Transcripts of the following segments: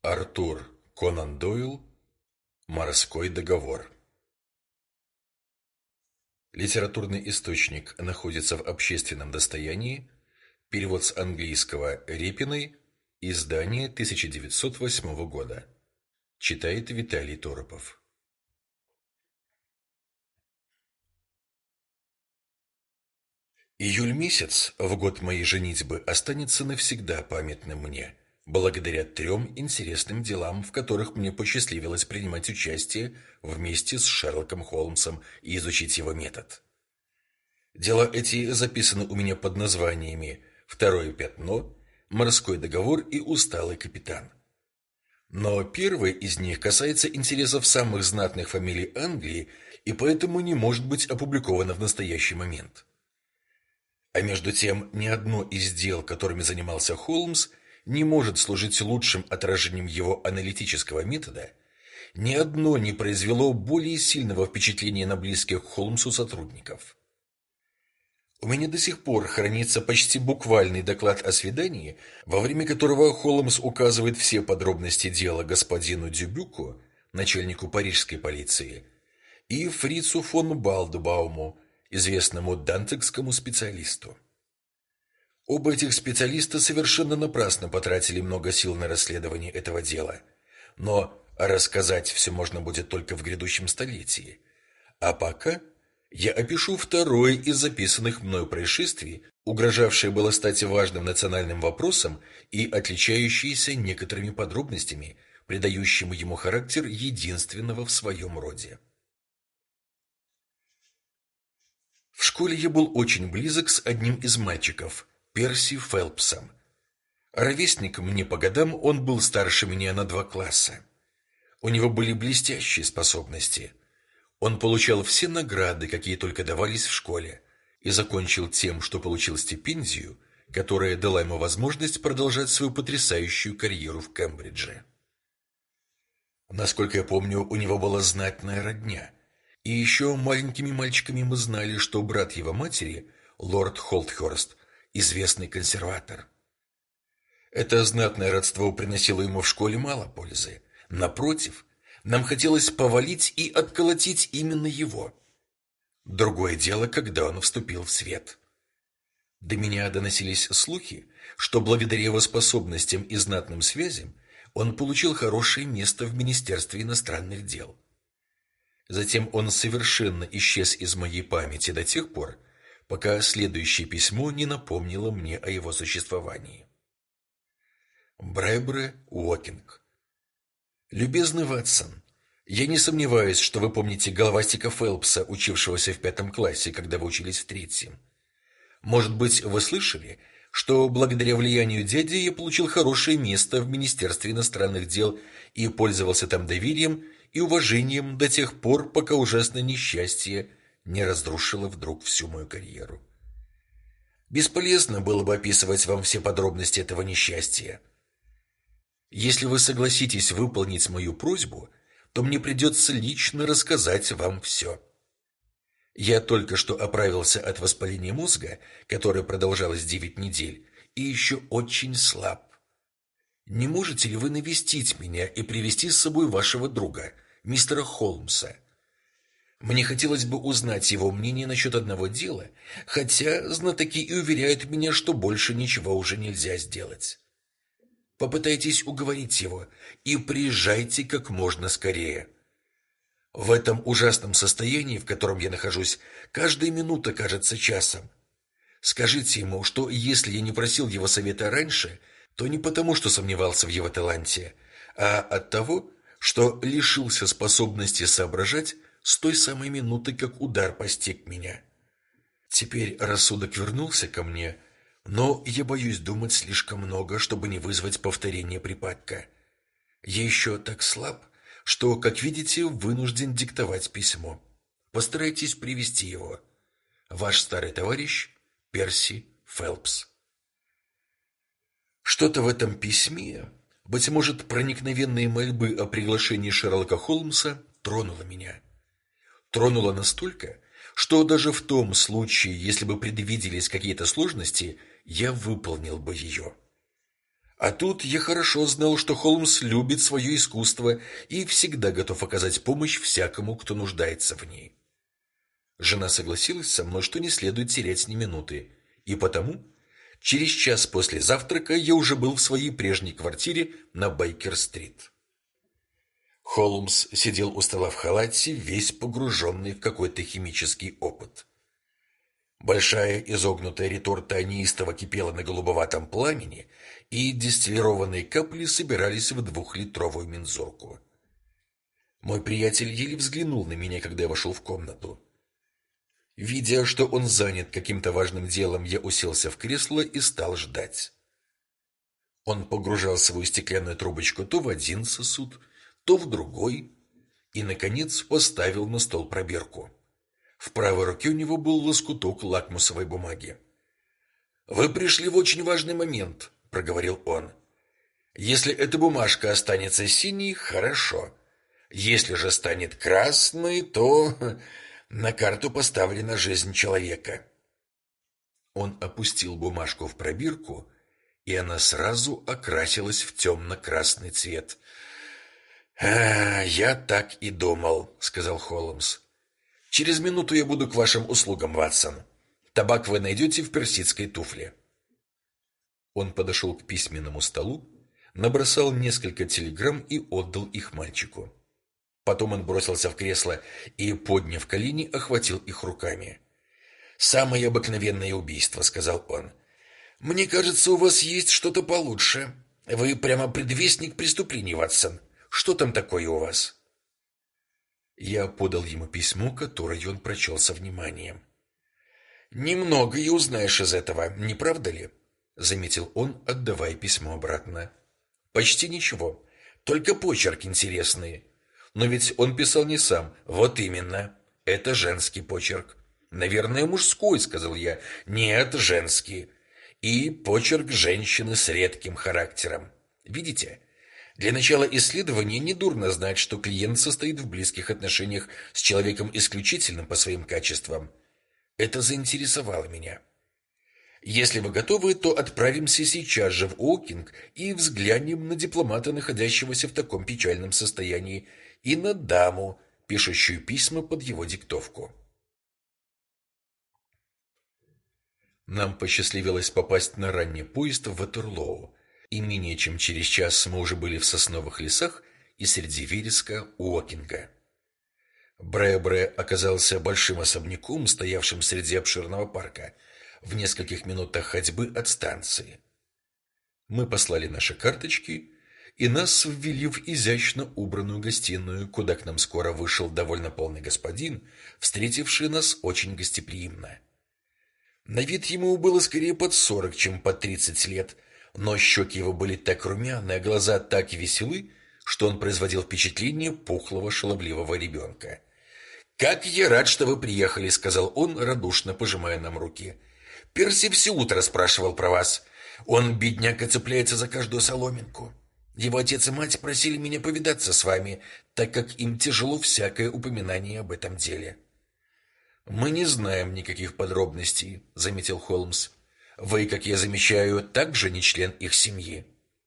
Артур Конан Дойл. Морской договор. Литературный источник находится в общественном достоянии. Перевод с английского Репиной. Издание 1908 года. Читает Виталий Торопов. Июль месяц, в год моей женитьбы, останется навсегда памятным мне, благодаря 3 интересным делам, в которых мне посчастливилось принимать участие вместе с Шерлоком Холмсом и изучить его метод. Дела эти записаны у меня под названиями «Второе пятно», «Морской договор» и «Усталый капитан». Но первый из них касается интересов самых знатных фамилий Англии и поэтому не может быть опубликовано в настоящий момент. А между тем, ни одно из дел, которыми занимался Холмс, не может служить лучшим отражением его аналитического метода, ни одно не произвело более сильного впечатления на близких к Холмсу сотрудников. У меня до сих пор хранится почти буквальный доклад о свидании, во время которого Холмс указывает все подробности дела господину Дюбюку, начальнику парижской полиции, и фрицу фон Балдбауму, известному дантекскому специалисту. Оба этих специалиста совершенно напрасно потратили много сил на расследование этого дела, но рассказать все можно будет только в грядущем столетии. А пока я опишу второе из записанных мною происшествий, угрожавшее было стать важным национальным вопросом и отличающееся некоторыми подробностями, придающими ему характер единственного в своем роде. В школе я был очень близок с одним из мальчиков, Перси Фелпсом. Ровесником мне по годам, он был старше меня на 2 класса. У него были блестящие способности. Он получал все награды, какие только давались в школе, и закончил тем, что получил стипендию, которая дала ему возможность продолжать свою потрясающую карьеру в Кембридже. Насколько я помню, у него была знатная родня. И еще маленькими мальчиками мы знали, что брат его матери, лорд Холтхорст, известный консерватор. Это знатное родство приносило ему в школе мало пользы. Напротив, нам хотелось повалить и отколотить именно его. Другое дело, когда он вступил в свет. До меня доносились слухи, что благодаря его способностям и знатным связям он получил хорошее место в Министерстве иностранных дел. Затем он совершенно исчез из моей памяти до тех пор, пока следующее письмо не напомнило мне о его существовании. Брайбре Уокинг. Любезный Ватсон, я не сомневаюсь, что вы помните головастика Фелпса, учившегося в 5 классе, когда вы учились в 3. Может быть, вы слышали, что благодаря влиянию дяди я получил хорошее место в Министерстве иностранных дел и пользовался там доверием и уважением до тех пор, пока ужасное несчастье не разрушило вдруг всю мою карьеру. Бесполезно было бы описывать вам все подробности этого несчастья. Если вы согласитесь выполнить мою просьбу, то мне придется лично рассказать вам все. Я только что оправился от воспаления мозга, которое продолжалось 9 недель, и еще очень слаб. Не можете ли вы навестить меня и привести с собой вашего друга, мистера Холмса? Мне хотелось бы узнать его мнение насчет одного дела, хотя знатоки и уверяют меня, что больше ничего уже нельзя сделать. Попытайтесь уговорить его и приезжайте как можно скорее. В этом ужасном состоянии, в котором я нахожусь, каждая минута кажется часом. Скажите ему, что если я не просил его совета раньше, то не потому, что сомневался в его таланте, а от того, что лишился способности соображать с той самой минуты, как удар постиг меня. Теперь рассудок вернулся ко мне, но я боюсь думать слишком много, чтобы не вызвать повторения припадка. Я еще так слаб, что, как видите, вынужден диктовать письмо. Постарайтесь привести его. Ваш старый товарищ Перси Фелпс. Что-то в этом письме, быть может, проникновенные мольбы о приглашении Шерлока Холмса, тронуло меня. Тронуло настолько, что даже в том случае, если бы предвиделись какие-то сложности, я выполнил бы ее. А тут я хорошо знал, что Холмс любит свое искусство и всегда готов оказать помощь всякому, кто нуждается в ней. Жена согласилась со мной, что не следует терять ни минуты, и потому через час после завтрака я уже был в своей прежней квартире на Бейкер-стрит. Холмс сидел у стола в халате, весь погруженный в какой-то химический опыт. Большая изогнутая реторта неистово кипела на голубоватом пламени, и дистиллированные капли собирались в 2-литровую мензурку. Мой приятель еле взглянул на меня, когда я вошел в комнату. Видя, что он занят каким-то важным делом, я уселся в кресло и стал ждать. Он погружал свою стеклянную трубочку то в один сосуд, то в другой, и, наконец, поставил на стол пробирку. В правой руке у него был лоскуток лакмусовой бумаги. «Вы пришли в очень важный момент», — проговорил он. «Если эта бумажка останется синей, хорошо. Если же станет красной, то на карту поставлена жизнь человека». Он опустил бумажку в пробирку, и она сразу окрасилась в темно-красный цвет. «Я так и думал», — сказал Холмс. «Через минуту я буду к вашим услугам, Ватсон. Табак вы найдете в персидской туфле». Он подошел к письменному столу, набросал несколько телеграмм и отдал их мальчику. Потом он бросился в кресло и, подняв колени, охватил их руками. «Самое обыкновенное убийство», — сказал он. «Мне кажется, у вас есть что-то получше. Вы прямо предвестник преступлений, Ватсон. Что там такое у вас?» Я подал ему письмо, которое он прочел со вниманием. «Немного и узнаешь из этого, не правда ли?» — заметил он, отдавая письмо обратно. «Почти ничего, только почерк интересный. Но ведь он писал не сам. Вот именно. Это женский почерк». «Наверное, мужской», — сказал я. «Нет, женский. И почерк женщины с редким характером. Видите? Для начала исследования недурно знать, что клиент состоит в близких отношениях с человеком исключительным по своим качествам. Это заинтересовало меня. Если вы готовы, то отправимся сейчас же в Уокинг и взглянем на дипломата, находящегося в таком печальном состоянии, и на даму, пишущую письма под его диктовку». Нам посчастливилось попасть на ранний поезд в Ватерлоу, и менее чем через час мы уже были в сосновых лесах и среди вереска Уокинга. Бре-Бре оказался большим особняком, стоявшим среди обширного парка, в нескольких минутах ходьбы от станции. Мы послали наши карточки, и нас ввели в изящно убранную гостиную, куда к нам скоро вышел довольно полный господин, встретивший нас очень гостеприимно. На вид ему было скорее под 40, чем под 30 лет, но щеки его были так румяны, а глаза так веселы, что он производил впечатление пухлого шаловливого ребенка. «Как я рад, что вы приехали», — сказал он, радушно пожимая нам руки. «Перси все утро спрашивал про вас. Он, бедняка, цепляется за каждую соломинку. Его отец и мать просили меня повидаться с вами, так как им тяжело всякое упоминание об этом деле». «Мы не знаем никаких подробностей», — заметил Холмс. «Вы, как я замечаю, также не член их семьи».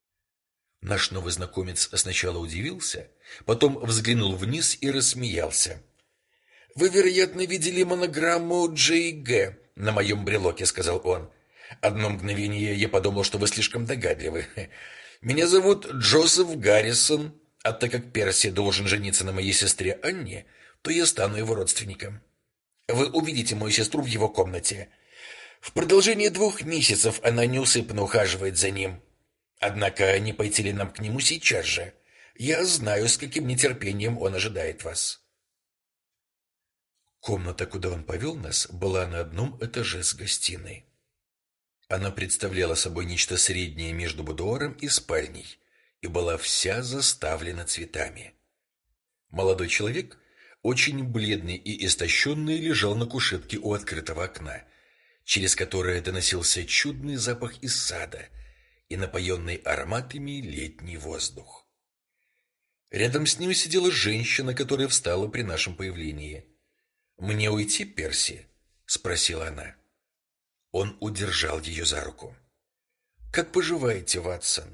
Наш новый знакомец сначала удивился, потом взглянул вниз и рассмеялся. «Вы, вероятно, видели монограмму J.G. на моем брелоке», — сказал он. «Одно мгновение я подумал, что вы слишком догадливы. Меня зовут Джозеф Гаррисон, а так как Перси должен жениться на моей сестре Анне, то я стану его родственником. Вы увидите мою сестру в его комнате. В продолжение 2 месяцев она неусыпно ухаживает за ним. Однако не пойти ли нам к нему сейчас же? Я знаю, с каким нетерпением он ожидает вас». Комната, куда он повел нас, была на одном этаже с гостиной. Она представляла собой нечто среднее между будуаром и спальней и была вся заставлена цветами. Молодой человек, очень бледный и истощенный, лежал на кушетке у открытого окна, через которое доносился чудный запах из сада и напоенный ароматами летний воздух. Рядом с ним сидела женщина, которая встала при нашем появлении. «Мне уйти, Перси?» — спросила она. Он удержал ее за руку. «Как поживаете, Ватсон?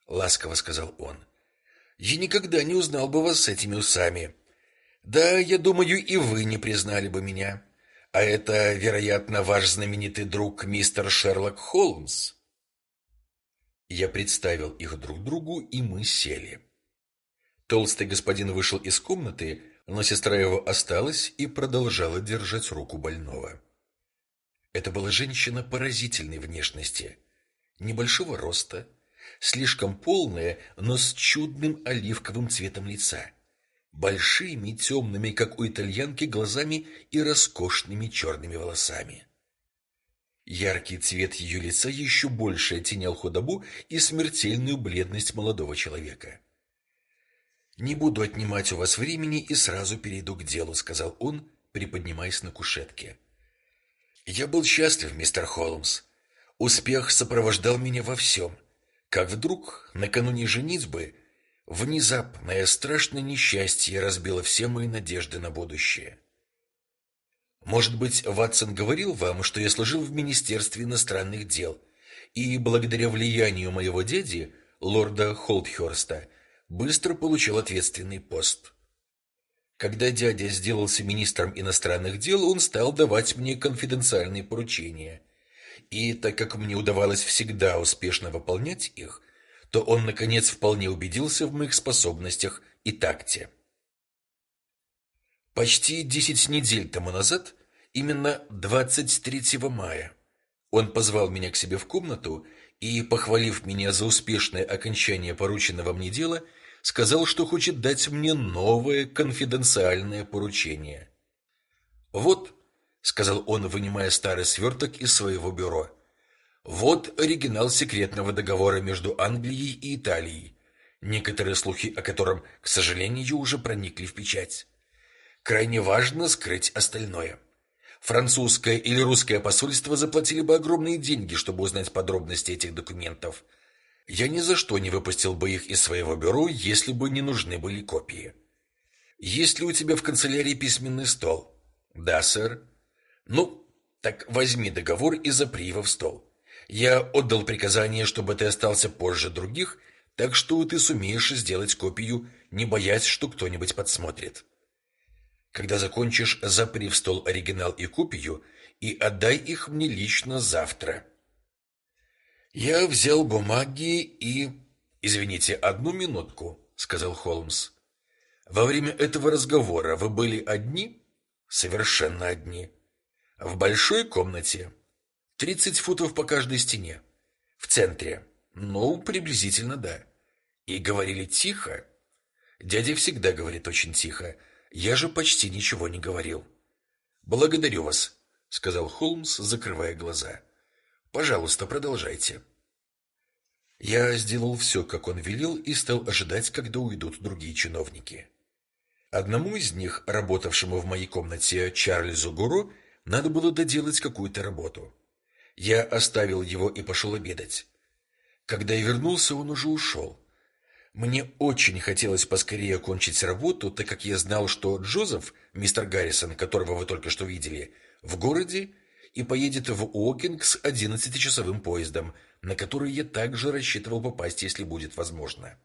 — ласково сказал он. «Я никогда не узнал бы вас с этими усами. Да, я думаю, и вы не признали бы меня. А это, вероятно, ваш знаменитый друг мистер Шерлок Холмс». Я представил их друг другу, и мы сели. Толстый господин вышел из комнаты, но сестра его осталась и продолжала держать руку больного. Это была женщина поразительной внешности, небольшого роста, слишком полная, но с чудным оливковым цветом лица, большими темными, как у итальянки, глазами и роскошными черными волосами. Яркий цвет ее лица еще больше оттенял худобу и смертельную бледность молодого человека. «Не буду отнимать у вас времени и сразу перейду к делу», — сказал он, приподнимаясь на кушетке. «Я был счастлив, мистер Холмс. Успех сопровождал меня во всем. Как вдруг, накануне женитьбы, внезапное страшное несчастье разбило все мои надежды на будущее. Может быть, Ватсон говорил вам, что я служил в Министерстве иностранных дел, и благодаря влиянию моего дяди, лорда Холтхёрста, быстро получил ответственный пост. Когда дядя сделался министром иностранных дел, он стал давать мне конфиденциальные поручения. И так как мне удавалось всегда успешно выполнять их, то он, наконец, вполне убедился в моих способностях и такте. Почти 10 недель тому назад, именно 23 мая, он позвал меня к себе в комнату и, похвалив меня за успешное окончание порученного мне дела, сказал, что хочет дать мне новое конфиденциальное поручение. «Вот», — сказал он, вынимая старый сверток из своего бюро, «вот оригинал секретного договора между Англией и Италией, некоторые слухи о котором, к сожалению, уже проникли в печать. Крайне важно скрыть остальное. Французское или русское посольство заплатили бы огромные деньги, чтобы узнать подробности этих документов. Я ни за что не выпустил бы их из своего бюро, если бы не нужны были копии. Есть ли у тебя в канцелярии письменный стол? Да, сэр. Ну, так возьми договор и запри его в стол. Я отдал приказание, чтобы ты остался позже других, так что ты сумеешь сделать копию, не боясь, что кто-нибудь подсмотрит. Когда закончишь, запри в стол оригинал и копию и отдай их мне лично завтра. Я взял бумаги и... «Извините, одну минутку», — сказал Холмс. «Во время этого разговора вы были одни?» «Совершенно одни. В большой комнате. 30 футов по каждой стене. В центре. Ну, приблизительно, да. И говорили тихо?» «Дядя всегда говорит очень тихо. Я же почти ничего не говорил». «Благодарю вас», — сказал Холмс, закрывая глаза. «Пожалуйста, продолжайте». Я сделал все, как он велел, и стал ожидать, когда уйдут другие чиновники. Одному из них, работавшему в моей комнате, Чарльзу Гуро, надо было доделать какую-то работу. Я оставил его и пошел обедать. Когда я вернулся, он уже ушел. Мне очень хотелось поскорее окончить работу, так как я знал, что Джозеф, мистер Гаррисон, которого вы только что видели, в городе и поедет в Уокинг с 11-часовым поездом, на который я также рассчитывал попасть, если будет возможно.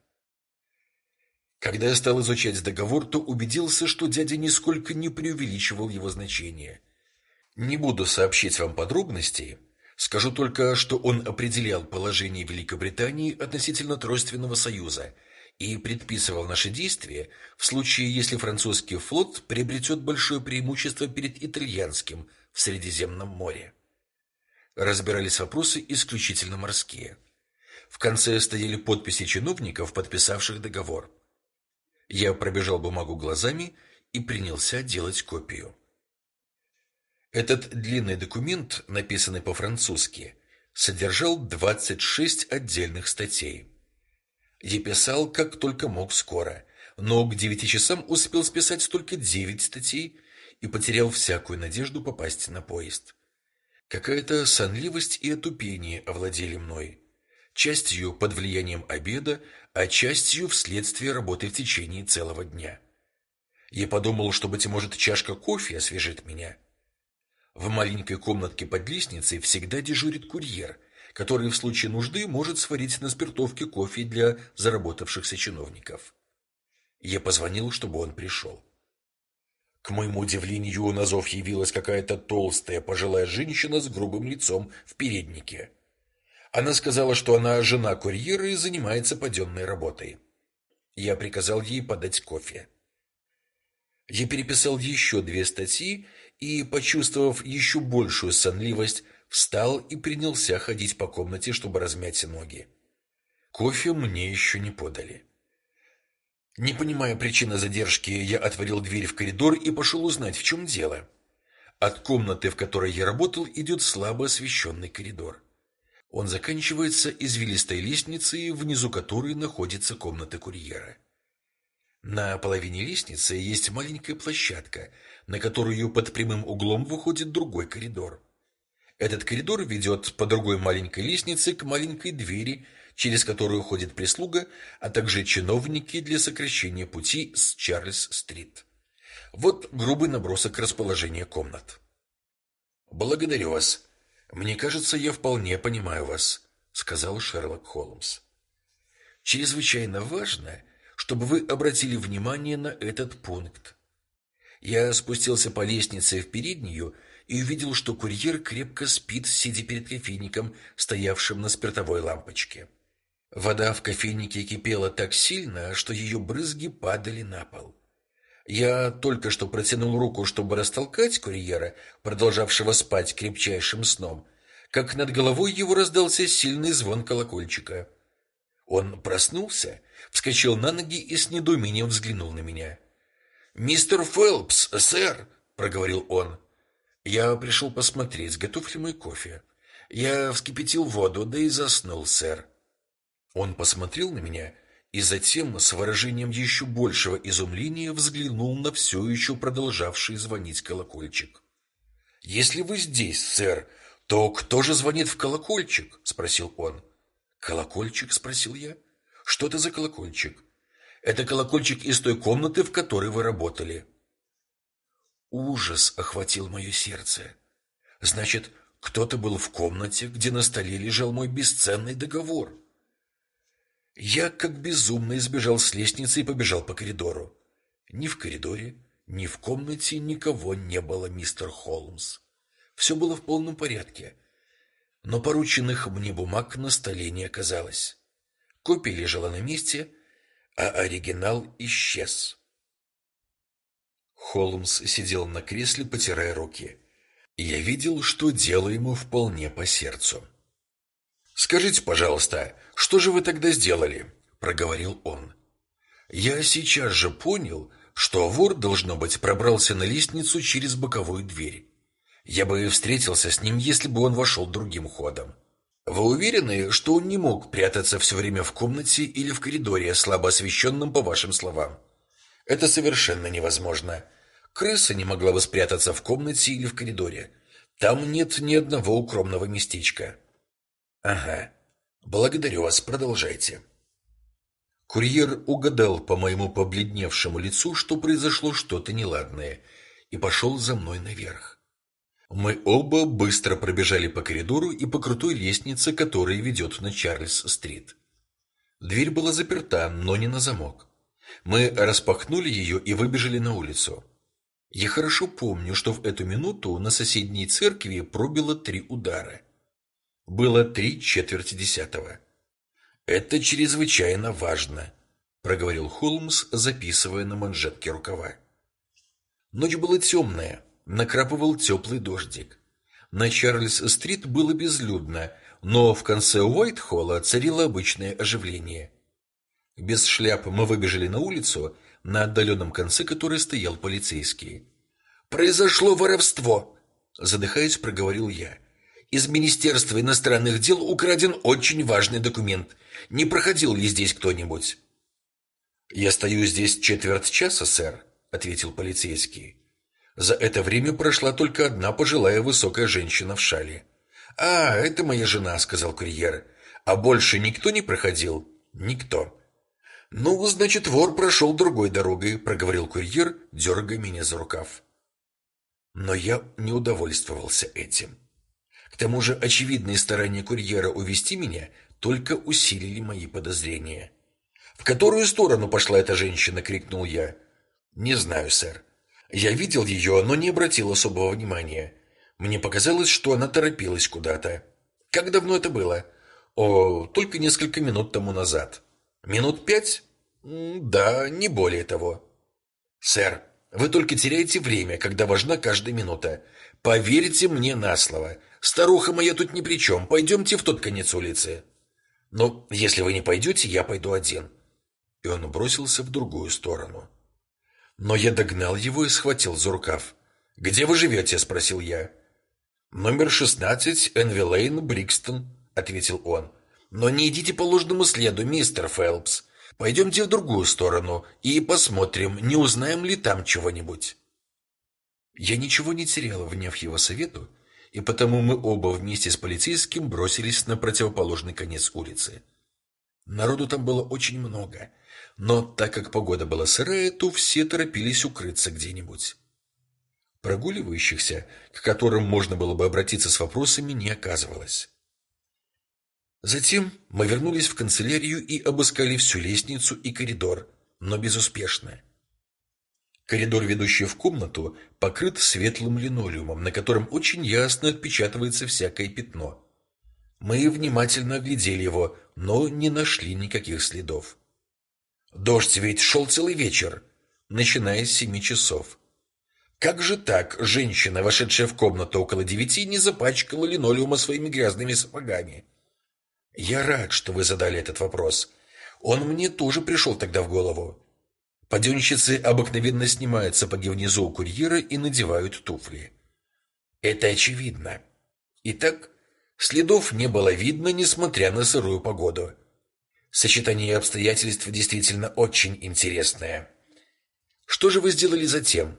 Когда я стал изучать договор, то убедился, что дядя нисколько не преувеличивал его значение. Не буду сообщить вам подробностей, скажу только, что он определял положение Великобритании относительно Тройственного союза и предписывал наши действия в случае, если французский флот приобретет большое преимущество перед итальянским в Средиземном море. Разбирались вопросы исключительно морские. В конце стояли подписи чиновников, подписавших договор. Я пробежал бумагу глазами и принялся делать копию. Этот длинный документ, написанный по-французски, содержал 26 отдельных статей. Я писал, как только мог, скоро, но к 9 часам успел списать только 9 статей и потерял всякую надежду попасть на поезд. Какая-то сонливость и отупение овладели мной, частью под влиянием обеда, а частью вследствие работы в течение целого дня. Я подумал, что, быть может, чашка кофе освежит меня. В маленькой комнатке под лестницей всегда дежурит курьер, который в случае нужды может сварить на спиртовке кофе для заработавшихся чиновников. Я позвонил, чтобы он пришел. К моему удивлению, на зов явилась какая-то толстая пожилая женщина с грубым лицом в переднике. Она сказала, что она жена курьера и занимается паденной работой. Я приказал ей подать кофе. Я переписал еще 2 статьи и, почувствовав еще большую сонливость, встал и принялся ходить по комнате, чтобы размять ноги. Кофе мне еще не подали. Не понимая причины задержки, я отворил дверь в коридор и пошел узнать, в чем дело. От комнаты, в которой я работал, идет слабо освещенный коридор. Он заканчивается извилистой лестницей, внизу которой находится комната курьера. На половине лестницы есть маленькая площадка, на которую под прямым углом выходит другой коридор. Этот коридор ведет по другой маленькой лестнице к маленькой двери, через которую ходит прислуга, а также чиновники для сокращения пути с Чарльз-стрит. Вот грубый набросок расположения комнат. «Благодарю вас. Мне кажется, я вполне понимаю вас», — сказал Шерлок Холмс. «Чрезвычайно важно, чтобы вы обратили внимание на этот пункт. Я спустился по лестнице в переднюю и увидел, что курьер крепко спит, сидя перед кофейником, стоявшим на спиртовой лампочке. Вода в кофейнике кипела так сильно, что ее брызги падали на пол. Я только что протянул руку, чтобы растолкать курьера, продолжавшего спать крепчайшим сном, как над головой его раздался сильный звон колокольчика. Он проснулся, вскочил на ноги и с недоумением взглянул на меня. «Мистер Фелпс, сэр!» — проговорил он. «Я пришел посмотреть, готов ли мой кофе. Я вскипятил воду, да и заснул, сэр». Он посмотрел на меня и затем с выражением еще большего изумления взглянул на все еще продолжавший звонить колокольчик. «Если вы здесь, сэр, то кто же звонит в колокольчик?» — спросил он. «Колокольчик?» — спросил я. «Что это за колокольчик?» «Это колокольчик из той комнаты, в которой вы работали». Ужас охватил мое сердце. Значит, кто-то был в комнате, где на столе лежал мой бесценный договор. Я, как безумный, сбежал с лестницы и побежал по коридору. Ни в коридоре, ни в комнате никого не было, мистер Холмс. Все было в полном порядке. Но порученных мне бумаг на столе не оказалось. Копия лежала на месте, а оригинал исчез. Холмс сидел на кресле, потирая руки. Я видел, что дело ему вполне по сердцу. «Скажите, пожалуйста, что же вы тогда сделали?» — проговорил он. «Я сейчас же понял, что вор, должно быть, пробрался на лестницу через боковую дверь. Я бы встретился с ним, если бы он вошел другим ходом. Вы уверены, что он не мог прятаться все время в комнате или в коридоре, слабо освещенном, по вашим словам? Это совершенно невозможно. Крыса не могла бы спрятаться в комнате или в коридоре. Там нет ни одного укромного местечка». «Ага. Благодарю вас. Продолжайте». Курьер угадал по моему побледневшему лицу, что произошло что-то неладное, и пошел за мной наверх. Мы оба быстро пробежали по коридору и по крутой лестнице, которая ведет на Чарльз-стрит. Дверь была заперта, но не на замок. Мы распахнули ее и выбежали на улицу. Я хорошо помню, что в эту минуту на соседней церкви пробило 3 удара. Было 3:45. «Это чрезвычайно важно», — проговорил Холмс, записывая на манжетке рукава. Ночь была темная, накрапывал теплый дождик. На Чарльз-стрит было безлюдно, но в конце Уайтхолла царило обычное оживление. Без шляп мы выбежали на улицу, на отдаленном конце которой стоял полицейский. «Произошло воровство!» — задыхаясь, проговорил я. «Из Министерства иностранных дел украден очень важный документ. Не проходил ли здесь кто-нибудь?» «Я стою здесь 1/4 часа, сэр», — ответил полицейский. «За это время прошла только одна пожилая высокая женщина в шале». «А, это моя жена», — сказал курьер. «А больше никто не проходил?» «Никто». «Ну, значит, вор прошел другой дорогой», — проговорил курьер, дергая меня за рукав. Но я не удовольствовался этим. К тому же очевидные старания курьера увести меня только усилили мои подозрения. «В которую сторону пошла эта женщина?» — крикнул я. «Не знаю, сэр. Я видел ее, но не обратил особого внимания. Мне показалось, что она торопилась куда-то. Как давно это было? О, только несколько минут тому назад. Минут 5? Да, не более того. Сэр, вы только теряете время, когда важна каждая минута. Поверьте мне на слово. Старуха моя тут ни при чем. Пойдемте в тот конец улицы. Но если вы не пойдете, я пойду один». И он бросился в другую сторону. Но я догнал его и схватил за рукав. «Где вы живете?» — спросил я. «Номер 16, Энви Лейн, Брикстон», — ответил он. «Но не идите по ложному следу, мистер Фелпс. Пойдемте в другую сторону и посмотрим, не узнаем ли там чего-нибудь». Я ничего не терял, вняв его совету, и потому мы оба вместе с полицейским бросились на противоположный конец улицы. Народу там было очень много, но так как погода была сырая, то все торопились укрыться где-нибудь. Прогуливающихся, к которым можно было бы обратиться с вопросами, не оказывалось. Затем мы вернулись в канцелярию и обыскали всю лестницу и коридор, но безуспешно. Коридор, ведущий в комнату, покрыт светлым линолеумом, на котором очень ясно отпечатывается всякое пятно. Мы внимательно оглядели его, но не нашли никаких следов. Дождь ведь шел целый вечер, начиная с 7 часов. Как же так женщина, вошедшая в комнату около 9, не запачкала линолеума своими грязными сапогами? Я рад, что вы задали этот вопрос. Он мне тоже пришел тогда в голову. Подъемщицы обыкновенно снимают сапоги внизу у курьера и надевают туфли. Это очевидно. Итак, следов не было видно, несмотря на сырую погоду. Сочетание обстоятельств действительно очень интересное. Что же вы сделали затем?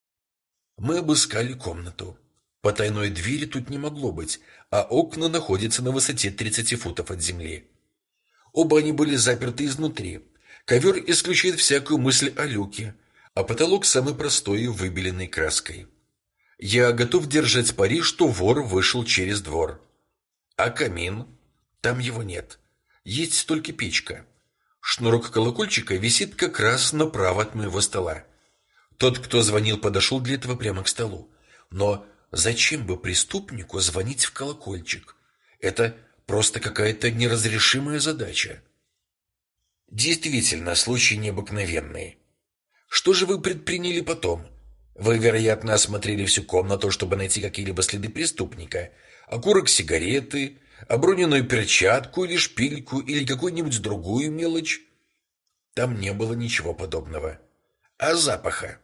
Мы обыскали комнату. Потайной двери тут не могло быть, а окна находятся на высоте 30 футов от земли. Оба они были заперты изнутри. Ковер исключает всякую мысль о люке, а потолок самый простой и выбеленный краской. Я готов держать пари, что вор вышел через двор. А камин? Там его нет. Есть только печка. Шнурок колокольчика висит как раз направо от моего стола. Тот, кто звонил, подошел для этого прямо к столу. Но зачем бы преступнику звонить в колокольчик? Это просто какая-то неразрешимая задача. Действительно, случай необыкновенный. Что же вы предприняли потом? Вы, вероятно, осмотрели всю комнату, чтобы найти какие-либо следы преступника. Окурок сигареты, оброненную перчатку или шпильку, или какую-нибудь другую мелочь. Там не было ничего подобного. А запаха?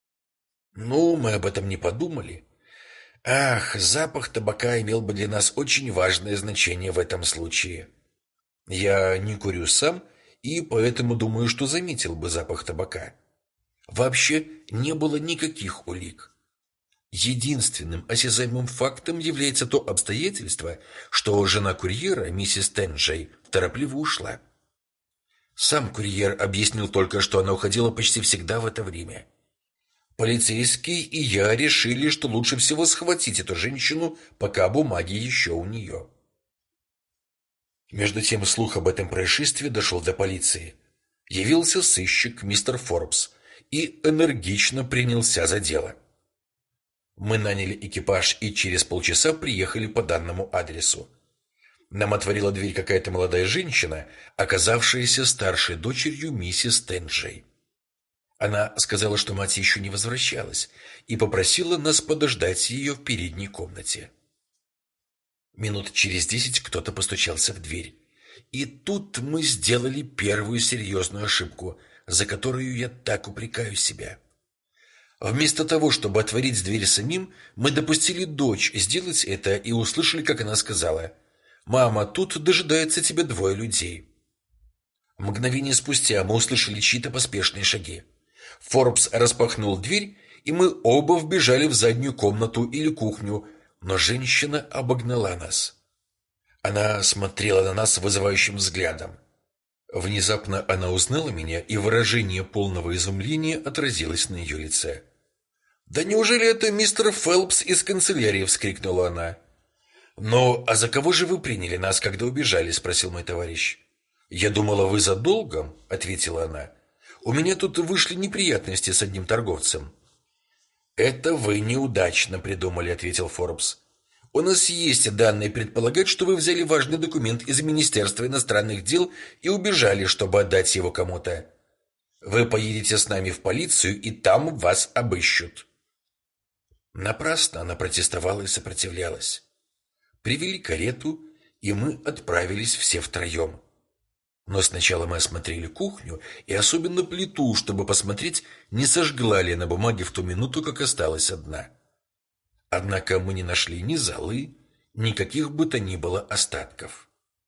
Ну, мы об этом не подумали. Ах, запах табака имел бы для нас очень важное значение в этом случае. Я не курю сам, и поэтому думаю, что заметил бы запах табака. Вообще не было никаких улик. Единственным осязаемым фактом является то обстоятельство, что жена курьера, миссис Тенджей, торопливо ушла. Сам курьер объяснил только, что она уходила почти всегда в это время. Полицейский и я решили, что лучше всего схватить эту женщину, пока бумаги еще у нее. Между тем слух об этом происшествии дошел до полиции. Явился сыщик мистер Форбс и энергично принялся за дело. Мы наняли экипаж и через полчаса приехали по данному адресу. Нам отворила дверь какая-то молодая женщина, оказавшаяся старшей дочерью миссис Тенджей. Она сказала, что мать еще не возвращалась, и попросила нас подождать ее в передней комнате. Минут через 10 кто-то постучался в дверь. И тут мы сделали первую серьезную ошибку, за которую я так упрекаю себя. Вместо того, чтобы отворить дверь самим, мы допустили дочь сделать это и услышали, как она сказала: «Мама, тут дожидается тебя 2 людей». Мгновение спустя мы услышали чьи-то поспешные шаги. Форбс распахнул дверь, и мы оба вбежали в заднюю комнату или кухню, но женщина обогнала нас. Она смотрела на нас вызывающим взглядом. Внезапно она узнала меня, и выражение полного изумления отразилось на ее лице. «Да неужели это мистер Фелпс из канцелярии?» — вскрикнула она. «Ну, а за кого же вы приняли нас, когда убежали?» – спросил мой товарищ. «Я думала, вы за долгом», – ответила она. «У меня тут вышли неприятности с одним торговцем». «Это вы неудачно придумали», – ответил Форбс. «У нас есть данные предполагать, что вы взяли важный документ из Министерства иностранных дел и убежали, чтобы отдать его кому-то. Вы поедете с нами в полицию, и там вас обыщут». Напрасно она протестовала и сопротивлялась. Привели карету, и мы отправились все втроем. Но сначала мы осмотрели кухню и особенно плиту, чтобы посмотреть, не сожгла ли на бумаге в ту минуту, как осталась одна. Однако мы не нашли ни золы, никаких бы то ни было остатков.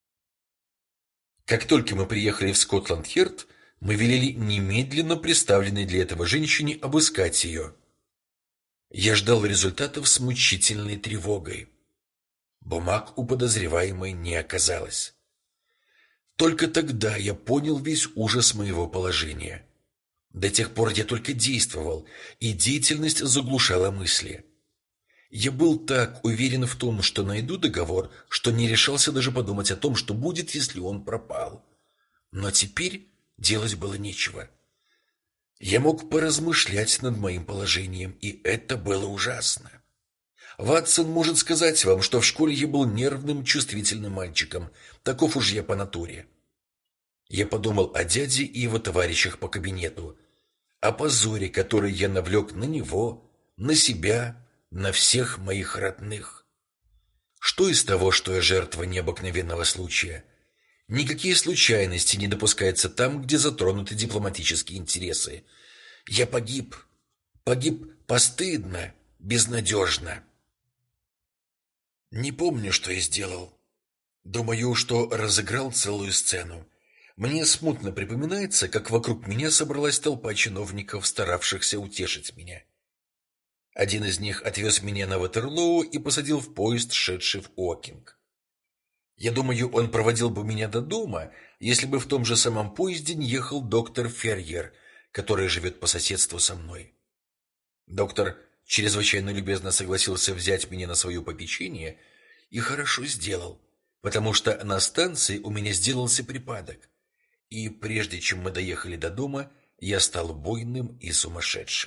Как только мы приехали в Скотланд-Ярд, мы велели немедленно представленной для этого женщине обыскать ее. Я ждал результатов с мучительной тревогой. Бумаг у подозреваемой не оказалось. Только тогда я понял весь ужас моего положения. До тех пор я только действовал, и деятельность заглушала мысли. Я был так уверен в том, что найду договор, что не решался даже подумать о том, что будет, если он пропал. Но теперь делать было нечего. Я мог поразмышлять над моим положением, и это было ужасно. Ватсон может сказать вам, что в школе я был нервным, чувствительным мальчиком. Таков уж я по натуре. Я подумал о дяде и его товарищах по кабинету, о позоре, который я навлек на него, на себя, на всех моих родных. Что из того, что я жертва необыкновенного случая? Никакие случайности не допускаются там, где затронуты дипломатические интересы. Я погиб. Погиб постыдно, безнадежно. Не помню, что я сделал. Думаю, что разыграл целую сцену. Мне смутно припоминается, как вокруг меня собралась толпа чиновников, старавшихся утешить меня. Один из них отвез меня на Ватерлоу и посадил в поезд, шедший в Уокинг. Я думаю, он проводил бы меня до дома, если бы в том же самом поезде не ехал доктор Ферьер, который живет по соседству со мной. Доктор чрезвычайно любезно согласился взять меня на свое попечение и хорошо сделал, потому что на станции у меня сделался припадок, и прежде чем мы доехали до дома, я стал буйным и сумасшедшим.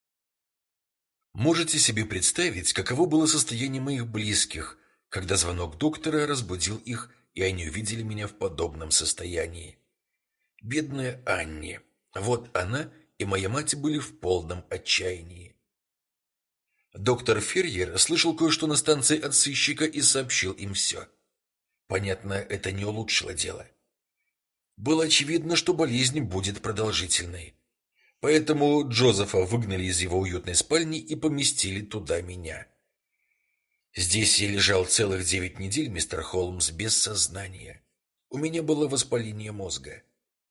Можете себе представить, каково было состояние моих близких, когда звонок доктора разбудил их, и они увидели меня в подобном состоянии. Бедная Анни. Вот она и моя мать были в полном отчаянии. Доктор Ферьер слышал кое-что на станции от сыщика и сообщил им все. Понятно, это не улучшило дело. Было очевидно, что болезнь будет продолжительной. Поэтому Джозефа выгнали из его уютной спальни и поместили туда меня. Здесь я лежал целых 9 недель, мистер Холмс, без сознания. У меня было воспаление мозга.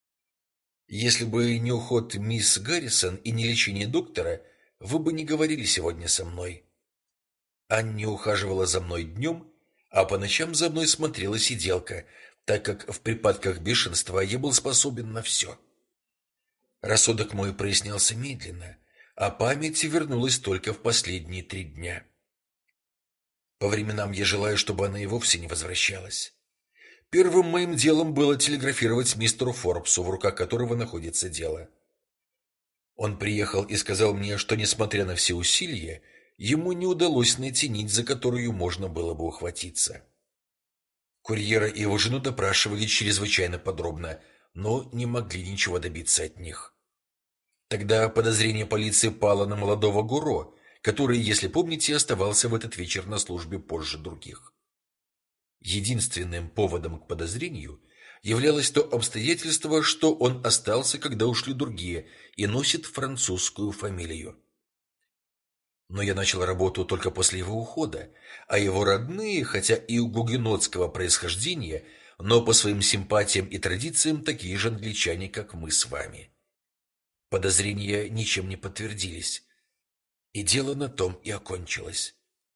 Если бы не уход мисс Гаррисон и не лечение доктора, вы бы не говорили сегодня со мной. Анни ухаживала за мной днем, а по ночам за мной смотрела сиделка, так как в припадках бешенства я был способен на все. Рассудок мой прояснялся медленно, а память вернулась только в последние 3 дня. По временам я желаю, чтобы она и вовсе не возвращалась. Первым моим делом было телеграфировать мистеру Форбсу, в руках которого находится дело. Он приехал и сказал мне, что, несмотря на все усилия, ему не удалось найти нить, за которую можно было бы ухватиться. Курьера и его жену допрашивали чрезвычайно подробно, но не могли ничего добиться от них. Тогда подозрение полиции пало на молодого Гуро, который, если помните, оставался в этот вечер на службе позже других. Единственным поводом к подозрению являлось то обстоятельство, что он остался, когда ушли другие, и носит французскую фамилию. Но я начал работу только после его ухода, а его родные, хотя и гугенотского происхождения, но по своим симпатиям и традициям такие же англичане, как мы с вами. Подозрения ничем не подтвердились, и дело на том и окончилось.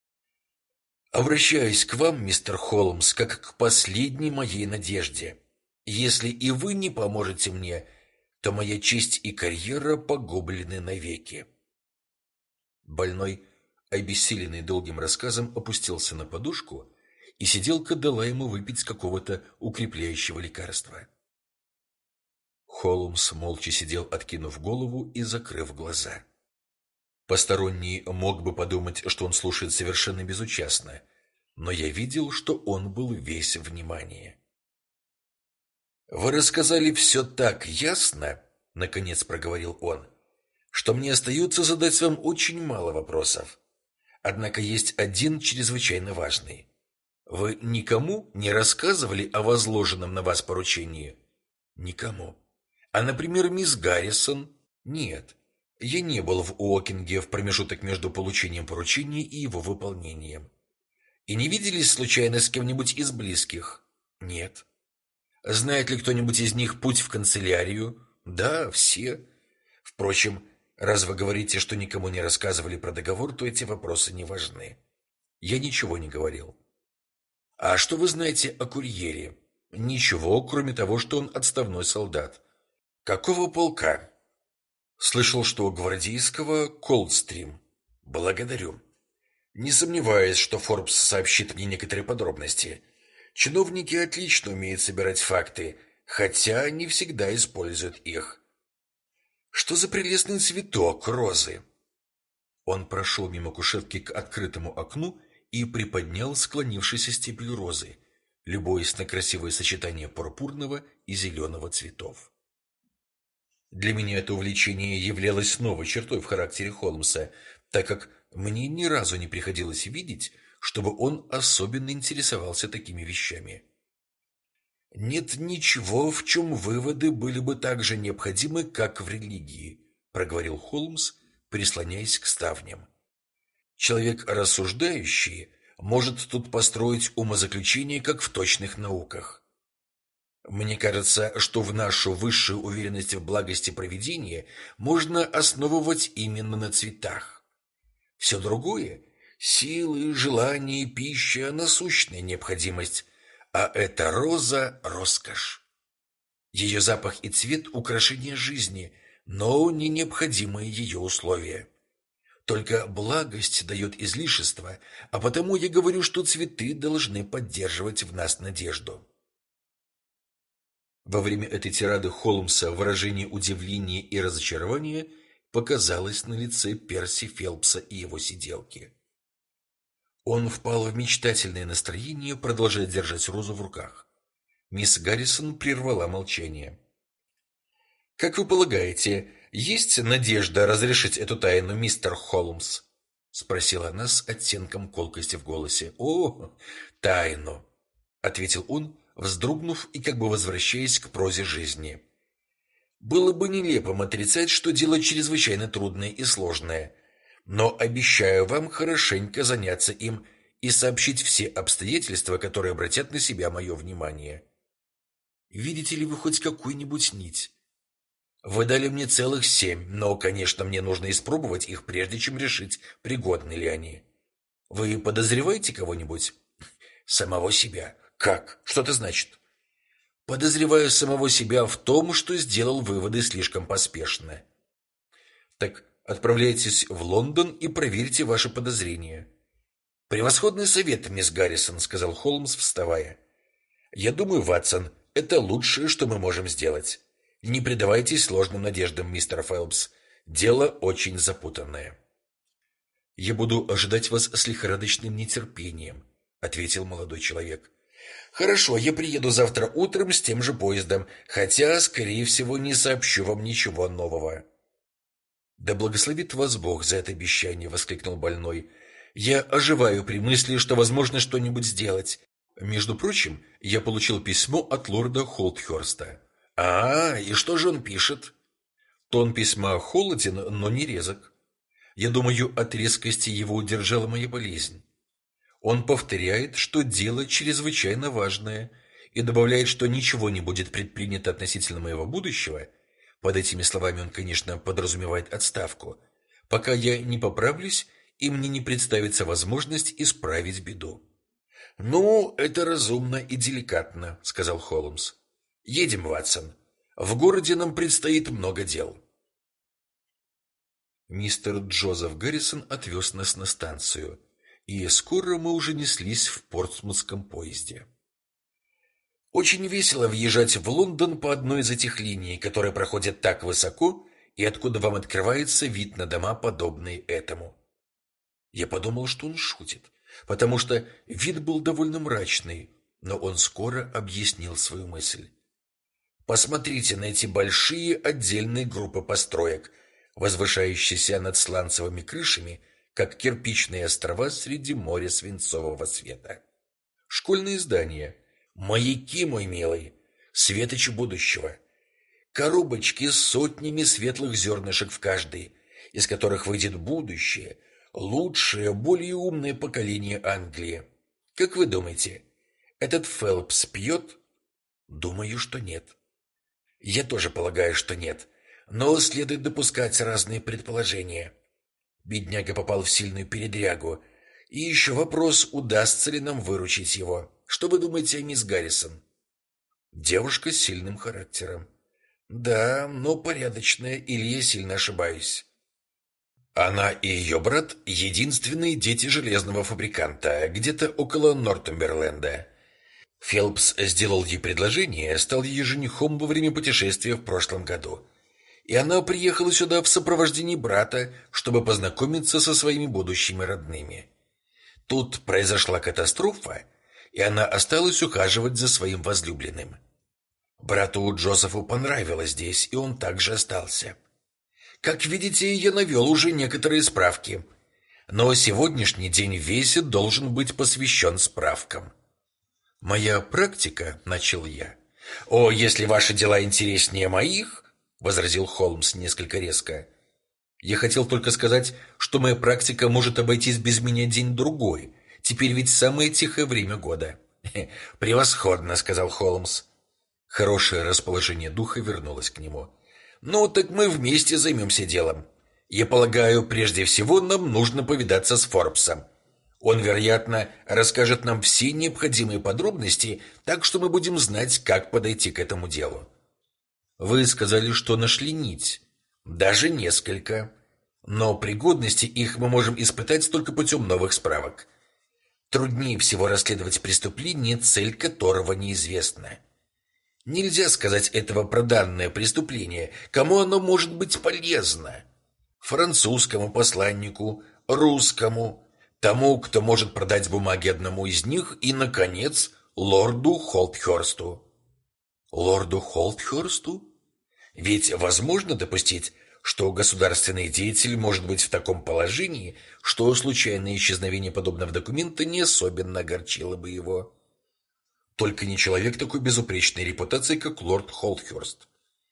Обращаюсь к вам, мистер Холмс, как к последней моей надежде. Если и вы не поможете мне, то моя честь и карьера погублены навеки. Больной, обессиленный долгим рассказом, опустился на подушку и сиделка дала ему выпить какого-то укрепляющего лекарства. Холмс молча сидел, откинув голову и закрыв глаза. Посторонний мог бы подумать, что он слушает совершенно безучастно, но я видел, что он был весь внимание. «Вы рассказали все так ясно, — наконец проговорил он, — что мне остается задать вам очень мало вопросов. Однако есть один чрезвычайно важный. Вы никому не рассказывали о возложенном на вас поручении?» «Никому. А, например, мисс Гаррисон?» «Нет. Я не был в Уокинге в промежуток между получением поручения и его выполнением». «И не виделись случайно с кем-нибудь из близких?» «Нет». «Знает ли кто-нибудь из них путь в канцелярию?» «Да, все. Впрочем, раз вы говорите, что никому не рассказывали про договор, то эти вопросы не важны. Я ничего не говорил». «А что вы знаете о курьере?» «Ничего, кроме того, что он отставной солдат». «Какого полка?» «Слышал, что гвардейского Колдстрим». «Благодарю. Не сомневаюсь, что Форбс сообщит мне некоторые подробности. Чиновники отлично умеют собирать факты, хотя не всегда используют их». «Что за прелестный цветок, розы?» Он прошел мимо кушетки к открытому окну и приподнял склонившийся стебель розы, любуясь на красивое сочетание пурпурного и зеленого цветов. Для меня это увлечение являлось новой чертой в характере Холмса, так как мне ни разу не приходилось видеть, чтобы он особенно интересовался такими вещами. «Нет ничего, в чем выводы были бы так же необходимы, как в религии», — проговорил Холмс, прислоняясь к ставням. «Человек рассуждающий может тут построить умозаключение, как в точных науках. Мне кажется, что в нашу высшую уверенность в благости провидения можно основывать именно на цветах. Все другое — силы, желания, пища — насущная необходимость, а эта роза — роскошь. Ее запах и цвет — украшение жизни, но не необходимые ее условия. Только благость дает излишество, а потому я говорю, что цветы должны поддерживать в нас надежду». Во время этой тирады Холмса выражение удивления и разочарования показалось на лице Перси Фелпса и его сиделки. Он впал в мечтательное настроение, продолжая держать розу в руках. Мисс Гаррисон прервала молчание. «Как вы полагаете, есть надежда разрешить эту тайну, мистер Холмс?» — спросила она с оттенком колкости в голосе. «О, тайну!» — ответил он, вздрогнув и как бы возвращаясь к прозе жизни. «Было бы нелепым отрицать, что дело чрезвычайно трудное и сложное, но обещаю вам хорошенько заняться им и сообщить все обстоятельства, которые обратят на себя мое внимание. Видите ли вы хоть какую-нибудь нить? Вы дали мне целых 7, но, конечно, мне нужно испробовать их, прежде чем решить, пригодны ли они. Вы подозреваете кого-нибудь?» «Самого себя». «Как? Что это значит?» «Подозреваю самого себя в том, что сделал выводы слишком поспешно». «Так отправляйтесь в Лондон и проверьте ваши подозрения». «Превосходный совет, мисс Гаррисон», — сказал Холмс, вставая. «Я думаю, Ватсон, это лучшее, что мы можем сделать. Не предавайтесь ложным надеждам, мистер Фелпс. Дело очень запутанное». «Я буду ожидать вас с лихорадочным нетерпением», — ответил молодой человек. «Хорошо, я приеду завтра утром с тем же поездом, хотя, скорее всего, не сообщу вам ничего нового». «Да благословит вас Бог за это обещание», — воскликнул больной. «Я оживаю при мысли, что возможно что-нибудь сделать. Между прочим, я получил письмо от лорда Холтхёрста». И что же он пишет?» «Тон письма холоден, но не резок. Я думаю, от резкости его удержала моя болезнь. Он повторяет, что дело чрезвычайно важное, и добавляет, что ничего не будет предпринято относительно моего будущего. Под этими словами он, конечно, подразумевает отставку, пока я не поправлюсь и мне не представится возможность исправить беду. «Ну, это разумно и деликатно», — сказал Холмс. «Едем, Ватсон. В городе нам предстоит много дел». Мистер Джозеф Гаррисон отвез нас на станцию, и скоро мы уже неслись в портсмутском поезде. Очень весело въезжать в Лондон по одной из этих линий, которые проходят так высоко, и откуда вам открывается вид на дома, подобные этому. Я подумал, что он шутит, потому что вид был довольно мрачный, но он скоро объяснил свою мысль. Посмотрите на эти большие отдельные группы построек, возвышающиеся над сланцевыми крышами, как кирпичные острова среди моря свинцового света. Школьные здания, маяки, мой милый, светочи будущего, коробочки с сотнями светлых зернышек в каждой, из которых выйдет будущее, лучшее, более умное поколение Англии. Как вы думаете, этот Фелпс пьет? Думаю, что нет. Я тоже полагаю, что нет, но следует допускать разные предположения. Бедняга попал в сильную передрягу, и еще вопрос, удастся ли нам выручить его. Что вы думаете о мисс Гаррисон? Девушка с сильным характером. Да, но порядочная, или я сильно ошибаюсь? Она и ее брат — единственные дети железного фабриканта, где-то около Нортумберленда. Фелпс сделал ей предложение, стал ее женихом во время путешествия в прошлом году. И она приехала сюда в сопровождении брата, чтобы познакомиться со своими будущими родными. Тут произошла катастрофа, и она осталась ухаживать за своим возлюбленным. Брату Джозефу понравилось здесь, и он также остался. Как видите, я навел уже некоторые справки. Но сегодняшний день весь должен быть посвящен справкам. «Моя практика», — начал я. «О, если ваши дела интереснее моих», — возразил Холмс несколько резко. «Я хотел только сказать, что моя практика может обойтись без меня день-другой. Теперь ведь самое тихое время года». «Превосходно», — сказал Холмс. Хорошее расположение духа вернулось к нему. «Ну, так мы вместе займемся делом. Я полагаю, прежде всего нам нужно повидаться с Форбсом. Он, вероятно, расскажет нам все необходимые подробности, так что мы будем знать, как подойти к этому делу». «Вы сказали, что нашли нить». «Даже несколько. Но пригодности их мы можем испытать только путем новых справок. Труднее всего расследовать преступление, цель которого неизвестна. Нельзя сказать этого про данное преступление, кому оно может быть полезно. Французскому посланнику, русскому, тому, кто может продать бумаги одному из них, и, наконец, лорду Холтхёрсту». «Лорду Холтхёрсту? Ведь возможно допустить, что государственный деятель может быть в таком положении, что случайное исчезновение подобного документа не особенно огорчило бы его. Только не человек такой безупречной репутации, как лорд Холтхёрст.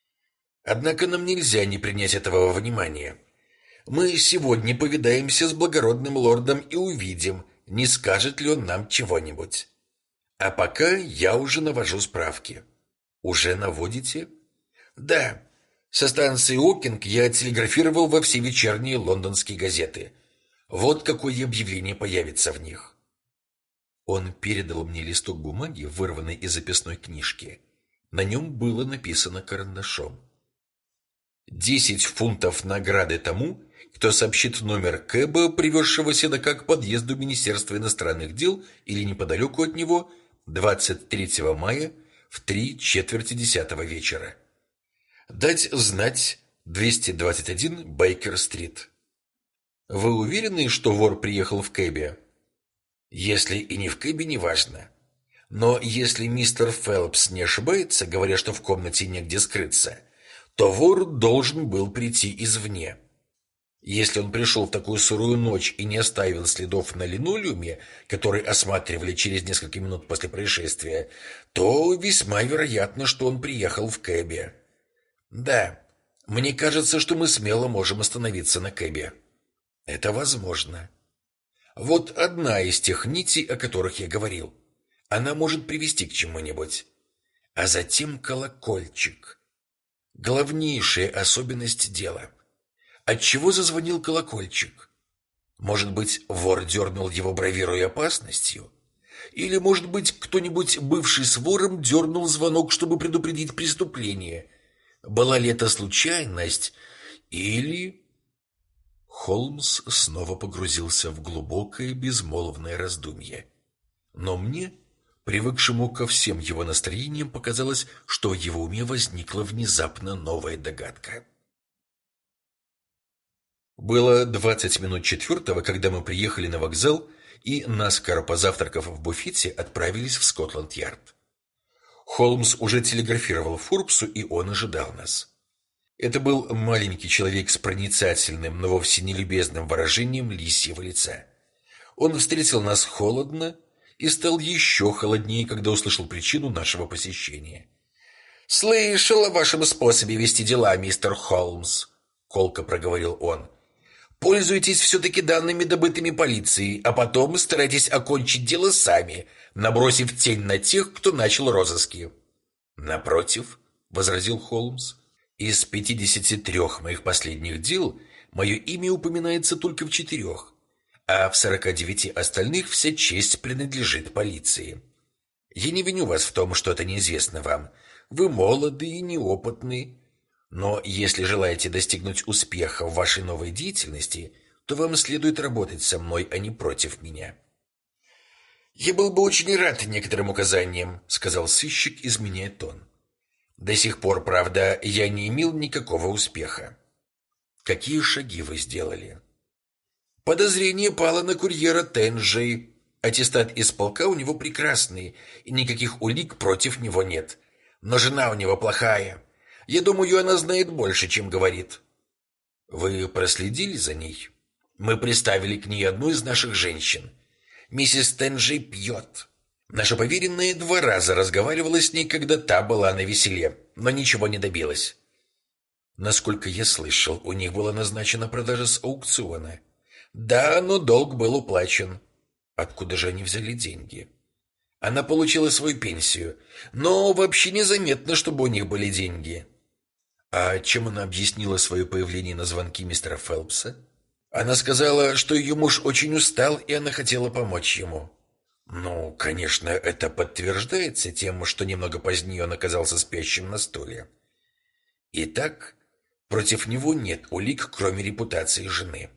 Однако нам нельзя не принять этого во внимание. Мы сегодня повидаемся с благородным лордом и увидим, не скажет ли он нам чего-нибудь. А пока я уже навожу справки». «Уже наводите?» «Да. Со станции Окинг я телеграфировал во все вечерние лондонские газеты. Вот какое объявление появится в них». Он передал мне листок бумаги, вырванный из записной книжки. На нем было написано карандашом: 10 фунтов награды тому, кто сообщит номер кэба, привезшего седока к подъезду Министерства иностранных дел или неподалеку от него 23 мая в 3:45 вечера. Дать знать 221 Бейкер-стрит. Вы уверены, что вор приехал в кэбе? Если и не в кэбе, неважно. Но если мистер Фелпс не ошибается, говоря, что в комнате негде скрыться, то вор должен был прийти извне. Если он пришел в такую сырую ночь и не оставил следов на линолеуме, который осматривали через несколько минут после происшествия, то весьма вероятно, что он приехал в кэбе. Да, мне кажется, что мы смело можем остановиться на кэбе. Это возможно. Вот одна из тех нитей, о которых я говорил. Она может привести к чему-нибудь. А затем колокольчик. Главнейшая особенность дела. Отчего зазвонил колокольчик? Может быть, вор дернул его, бравируя опасностью? Или, может быть, кто-нибудь, бывший с вором, дернул звонок, чтобы предупредить преступление? Была ли это случайность? Или... Холмс снова погрузился в глубокое безмолвное раздумье. Но мне, привыкшему ко всем его настроениям, показалось, что в его уме возникла внезапно новая догадка. Было 20 минут четвертого, когда мы приехали на вокзал и, наскоро позавтракав в буфете, отправились в Скотланд-Ярд. Холмс уже телеграфировал Форбсу, и он ожидал нас. Это был маленький человек с проницательным, но вовсе не любезным выражением лисьего лица. Он встретил нас холодно и стал еще холоднее, когда услышал причину нашего посещения. «Слышал о вашем способе вести дела, мистер Холмс», — колко проговорил он. «Пользуйтесь все-таки данными, добытыми полицией, а потом старайтесь окончить дело сами, набросив тень на тех, кто начал розыски». «Напротив», — возразил Холмс, — «из 53 моих последних дел мое имя упоминается только в 4, а в 49 остальных вся честь принадлежит полиции. Я не виню вас в том, что это неизвестно вам. Вы молоды и неопытны. Но если желаете достигнуть успеха в вашей новой деятельности, то вам следует работать со мной, а не против меня». «Я был бы очень рад некоторым указаниям», — сказал сыщик, изменяя тон. «До сих пор, правда, я не имел никакого успеха». «Какие шаги вы сделали?» «Подозрение пало на курьера Тенджей. Аттестат из полка у него прекрасный, и никаких улик против него нет. Но жена у него плохая. Я думаю, она знает больше, чем говорит». «Вы проследили за ней?» «Мы приставили к ней одну из наших женщин. Миссис Тенджей пьет. Наша поверенная 2 раза разговаривала с ней, когда та была на веселе, но ничего не добилась». «Насколько я слышал, у них была назначена продажа с аукциона». «Да, но долг был уплачен». «Откуда же они взяли деньги?» «Она получила свою пенсию, но вообще незаметно, чтобы у них были деньги». «А чем она объяснила свое появление на звонки мистера Фелпса?» «Она сказала, что ее муж очень устал, и она хотела помочь ему». «Ну, конечно, это подтверждается тем, что немного позднее он оказался спящим на стуле. Итак, против него нет улик, кроме репутации жены».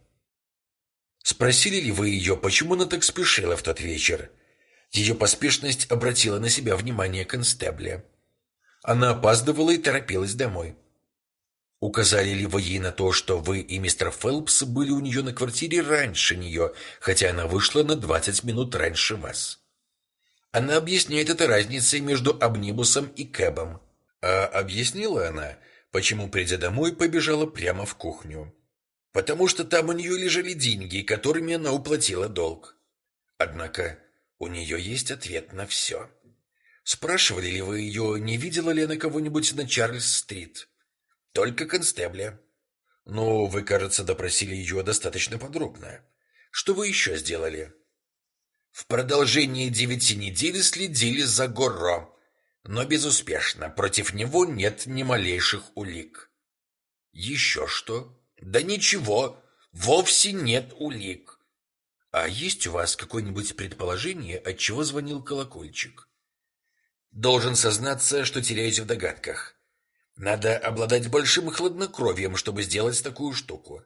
«Спросили ли вы ее, почему она так спешила в тот вечер?» Ее поспешность обратила на себя внимание констебля. Она опаздывала и торопилась домой. «Указали ли вы ей на то, что вы и мистер Фелпс были у нее на квартире раньше нее, хотя она вышла на 20 минут раньше вас?» Она объясняет это разницей между амнибусом и кэбом. А объяснила она, почему, придя домой, побежала прямо в кухню. Потому что там у нее лежали деньги, которыми она уплатила долг. Однако у нее есть ответ на все. Спрашивали ли вы ее, не видела ли она кого-нибудь на Чарльз-стрит? Только констебля. Ну, вы, кажется, допросили ее достаточно подробно. Что вы еще сделали? В продолжении 9 недель следили за Горро, но безуспешно. Против него нет ни малейших улик. Еще что? Да ничего, вовсе нет улик. А есть у вас какое-нибудь предположение, от чего звонил колокольчик? Должен сознаться, что теряюсь в догадках. Надо обладать большим хладнокровием, чтобы сделать такую штуку.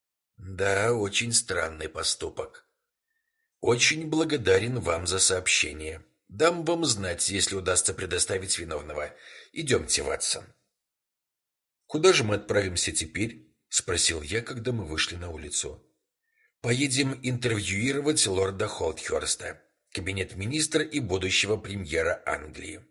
Да, очень странный поступок. Очень благодарен вам за сообщение. Дам вам знать, если удастся предоставить виновного. Идемте, Ватсон. Куда же мы отправимся теперь? Спросил я, когда мы вышли на улицу. Поедем интервьюировать лорда Холтхёрста, кабинет министра и будущего премьера Англии.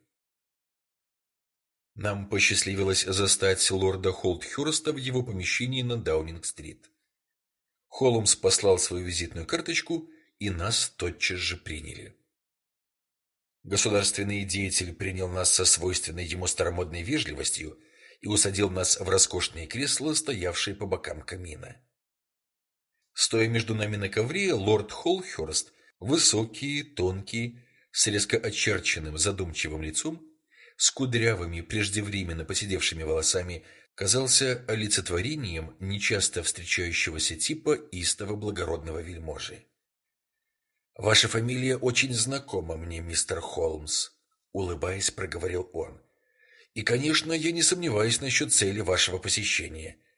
Нам посчастливилось застать лорда Холтхёрста в его помещении на Даунинг-стрит. Холмс послал свою визитную карточку, и нас тотчас же приняли. Государственный деятель принял нас со свойственной ему старомодной вежливостью и усадил нас в роскошные кресла, стоявшие по бокам камина. Стоя между нами на ковре, лорд Холтхёрст, высокий, тонкий, с резко очерченным задумчивым лицом, с кудрявыми, преждевременно поседевшими волосами, казался олицетворением нечасто встречающегося типа истого благородного вельможи. «Ваша фамилия очень знакома мне, мистер Холмс», — улыбаясь, проговорил он. «И, конечно, я не сомневаюсь насчет цели вашего посещения.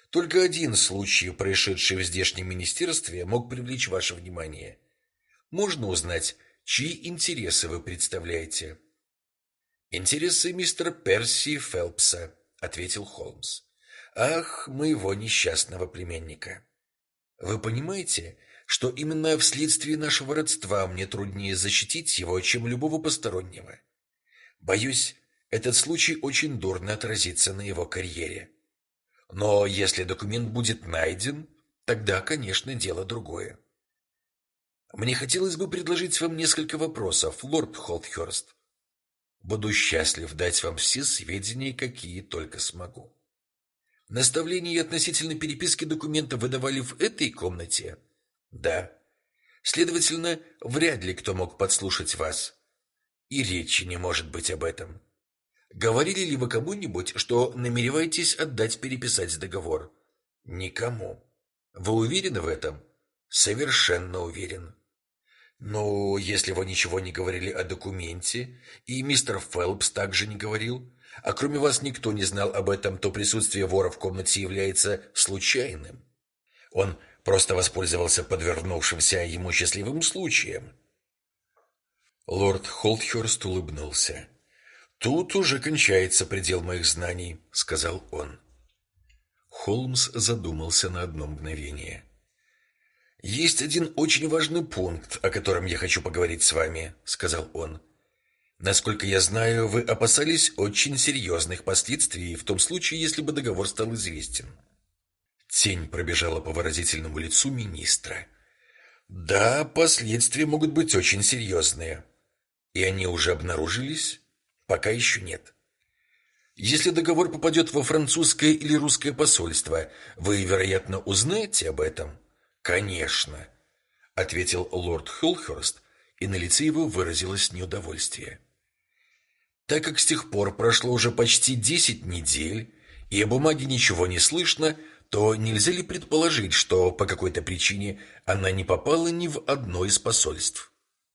Только один случай, происшедший в здешнем министерстве, мог привлечь ваше внимание. Можно узнать, чьи интересы вы представляете?» «Интересы мистера Перси Фелпса», — ответил Холмс. «Ах, моего несчастного племянника! Вы понимаете, что именно вследствие нашего родства мне труднее защитить его, чем любого постороннего? Боюсь, этот случай очень дурно отразится на его карьере. Но если документ будет найден, тогда, конечно, дело другое. Мне хотелось бы предложить вам несколько вопросов, лорд Холтхёрст. Буду счастлив дать вам все сведения, какие только смогу. Наставления относительно переписки документов вы давали в этой комнате? Да. Следовательно, вряд ли кто мог подслушать вас. И речи не может быть об этом. Говорили ли вы кому-нибудь, что намереваетесь отдать переписать договор? Никому. Вы уверены в этом? Совершенно уверен. Но если вы ничего не говорили о документе, и мистер Фелпс также не говорил, а кроме вас никто не знал об этом, то присутствие вора в комнате является случайным. Он просто воспользовался подвернувшимся ему счастливым случаем. Лорд Холтхёрст улыбнулся. «Тут уже кончается предел моих знаний», — сказал он. Холмс задумался на одно мгновение. «Есть один очень важный пункт, о котором я хочу поговорить с вами», — сказал он. «Насколько я знаю, вы опасались очень серьезных последствий в том случае, если бы договор стал известен». Тень пробежала по выразительному лицу министра. «Да, последствия могут быть очень серьезные. И они уже обнаружились? Пока еще нет. Если договор попадет во французское или русское посольство, вы, вероятно, узнаете об этом?» «Конечно», — ответил лорд Холтхёрст, и на лице его выразилось неудовольствие. «Так как с тех пор прошло уже почти 10 недель, и о бумаге ничего не слышно, то нельзя ли предположить, что по какой-то причине она не попала ни в одно из посольств?»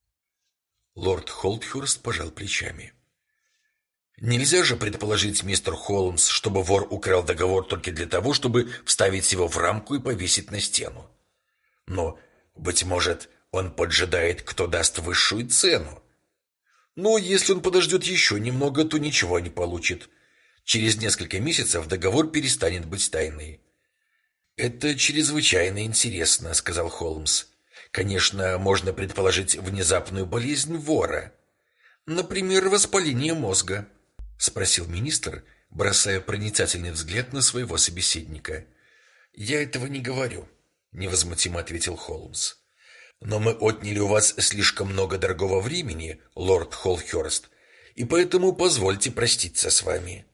Лорд Холтхёрст пожал плечами. «Нельзя же предположить, мистер Холмс, чтобы вор украл договор только для того, чтобы вставить его в рамку и повесить на стену. Но, быть может, он поджидает, кто даст высшую цену. Но если он подождет еще немного, то ничего не получит. Через несколько месяцев договор перестанет быть тайной». «Это чрезвычайно интересно», — сказал Холмс. «Конечно, можно предположить внезапную болезнь вора. Например, воспаление мозга», — спросил министр, бросая проницательный взгляд на своего собеседника. «Я этого не говорю», — невозмутимо ответил Холмс. «Но мы отняли у вас слишком много дорогого времени, лорд Холтхёрст, и поэтому позвольте проститься с вами».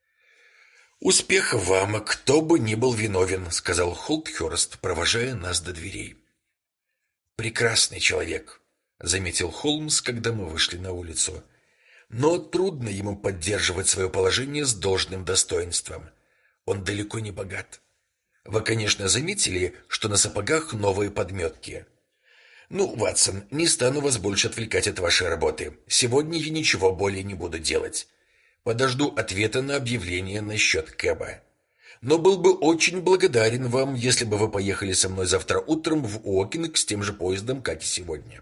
«Успехов вам, кто бы ни был виновен», — сказал Холтхёрст, провожая нас до дверей. «Прекрасный человек», — заметил Холмс, когда мы вышли на улицу. «Но трудно ему поддерживать свое положение с должным достоинством. Он далеко не богат. Вы, конечно, заметили, что на сапогах новые подметки. Ну, Ватсон, не стану вас больше отвлекать от вашей работы. Сегодня я ничего более не буду делать. Подожду ответа на объявление насчет Кэба. Но был бы очень благодарен вам, если бы вы поехали со мной завтра утром в Уокинг с тем же поездом, как и сегодня».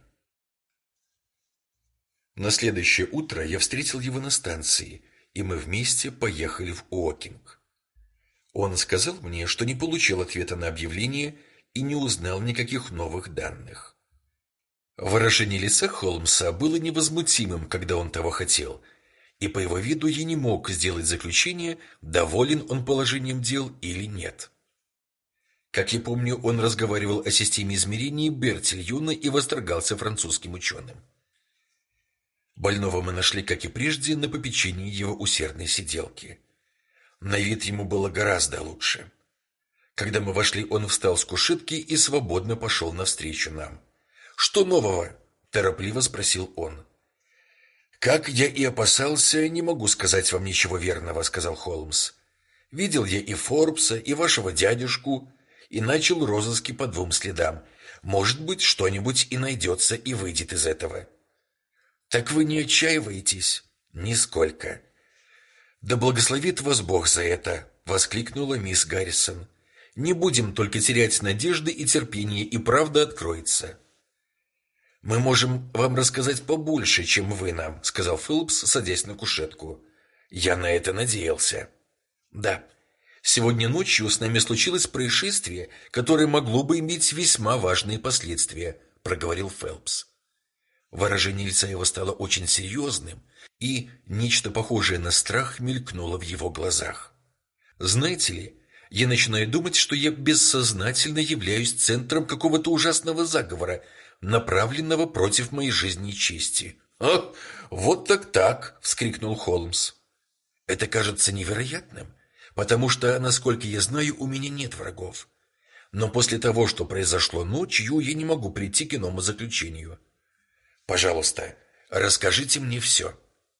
На следующее утро я встретил его на станции, и мы вместе поехали в Уокинг. Он сказал мне, что не получил ответа на объявление и не узнал никаких новых данных. Выражение лица Холмса было невозмутимым, когда он того хотел, и по его виду я не мог сделать заключение, доволен он положением дел или нет. Как я помню, он разговаривал о системе измерений Бертильона и восторгался французским ученым. Больного мы нашли, как и прежде, на попечении его усердной сиделки. На вид ему было гораздо лучше. Когда мы вошли, он встал с кушетки и свободно пошел навстречу нам. «Что нового?» – торопливо спросил он. «Как я и опасался, не могу сказать вам ничего верного», — сказал Холмс. «Видел я и Форбса, и вашего дядюшку, и начал розыски по 2 следам. Может быть, что-нибудь и найдется, и выйдет из этого». «Так вы не отчаиваетесь?» «Нисколько». «Да благословит вас Бог за это», — воскликнула мисс Гаррисон. Не будем только терять надежды и терпение, и правда откроется. «Мы можем вам рассказать побольше, чем вы нам», — сказал Филлипс, садясь на кушетку. «Я на это надеялся». «Да, сегодня ночью с нами случилось происшествие, которое могло бы иметь весьма важные последствия», — проговорил Фелпс. Выражение лица его стало очень серьезным, и нечто похожее на страх мелькнуло в его глазах. «Знаете ли, я начинаю думать, что я бессознательно являюсь центром какого-то ужасного заговора, направленного против моей жизни и чести». «А, вот так!» — вскрикнул Холмс. «Это кажется невероятным, потому что, насколько я знаю, у меня нет врагов. Но после того, что произошло ночью, я не могу прийти к иному заключению. Пожалуйста, расскажите мне все».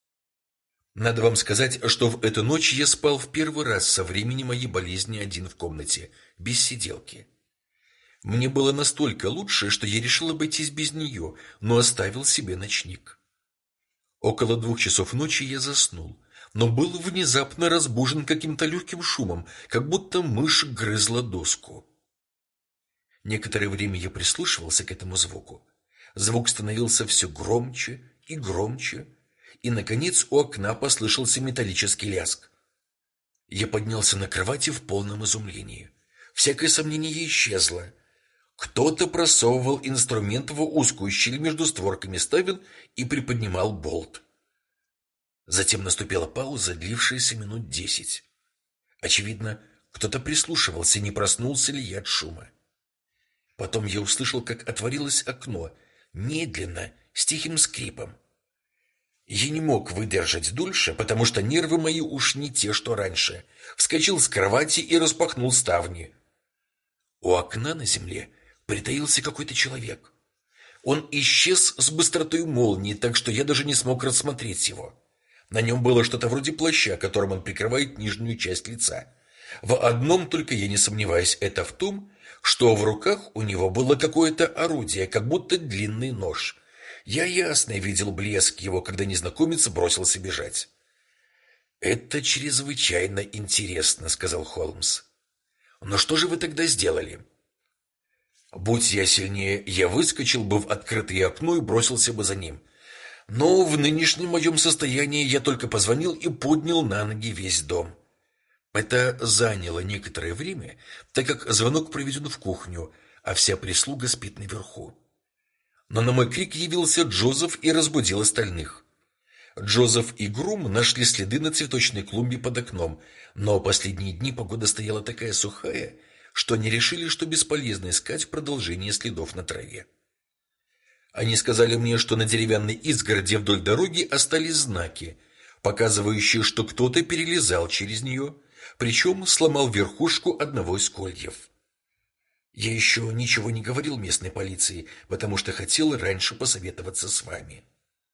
Надо вам сказать, что в эту ночь я спал в первый раз со времени моей болезни один в комнате, без сиделки. Мне было настолько лучше, что я решил обойтись без нее, но оставил себе ночник. Около 2 часов ночи я заснул, но был внезапно разбужен каким-то легким шумом, как будто мышь грызла доску. Некоторое время я прислушивался к этому звуку. Звук становился все громче и громче, и, наконец, у окна послышался металлический лязг. Я поднялся на кровати в полном изумлении. Всякое сомнение исчезло. Кто-то просовывал инструмент в узкую щель между створками ставен и приподнимал болт. Затем наступила пауза, длившаяся минут 10. Очевидно, кто-то прислушивался, не проснулся ли я от шума. Потом я услышал, как отворилось окно, медленно, с тихим скрипом. Я не мог выдержать дольше, потому что нервы мои уж не те, что раньше. Вскочил с кровати и распахнул ставни. У окна на земле притаился какой-то человек. Он исчез с быстротой молнии, так что я даже не смог рассмотреть его. На нем было что-то вроде плаща, которым он прикрывает нижнюю часть лица. В одном только я не сомневаюсь, это в том, что в руках у него было какое-то орудие, как будто длинный нож. Я ясно видел блеск его, когда незнакомец бросился бежать. «Это чрезвычайно интересно», — сказал Холмс. «Но что же вы тогда сделали?» «Будь я сильнее, я выскочил бы в открытое окно и бросился бы за ним. Но в нынешнем моем состоянии я только позвонил и поднял на ноги весь дом». Это заняло некоторое время, так как звонок проведен в кухню, а вся прислуга спит наверху. Но на мой крик явился Джозеф и разбудил остальных. Джозеф и Грум нашли следы на цветочной клумбе под окном, но последние дни погода стояла такая сухая, что они решили, что бесполезно искать продолжение следов на траве. Они сказали мне, что на деревянной изгороди вдоль дороги остались знаки, показывающие, что кто-то перелезал через нее, причем сломал верхушку одного из кольев. Я еще ничего не говорил местной полиции, потому что хотел раньше посоветоваться с вами.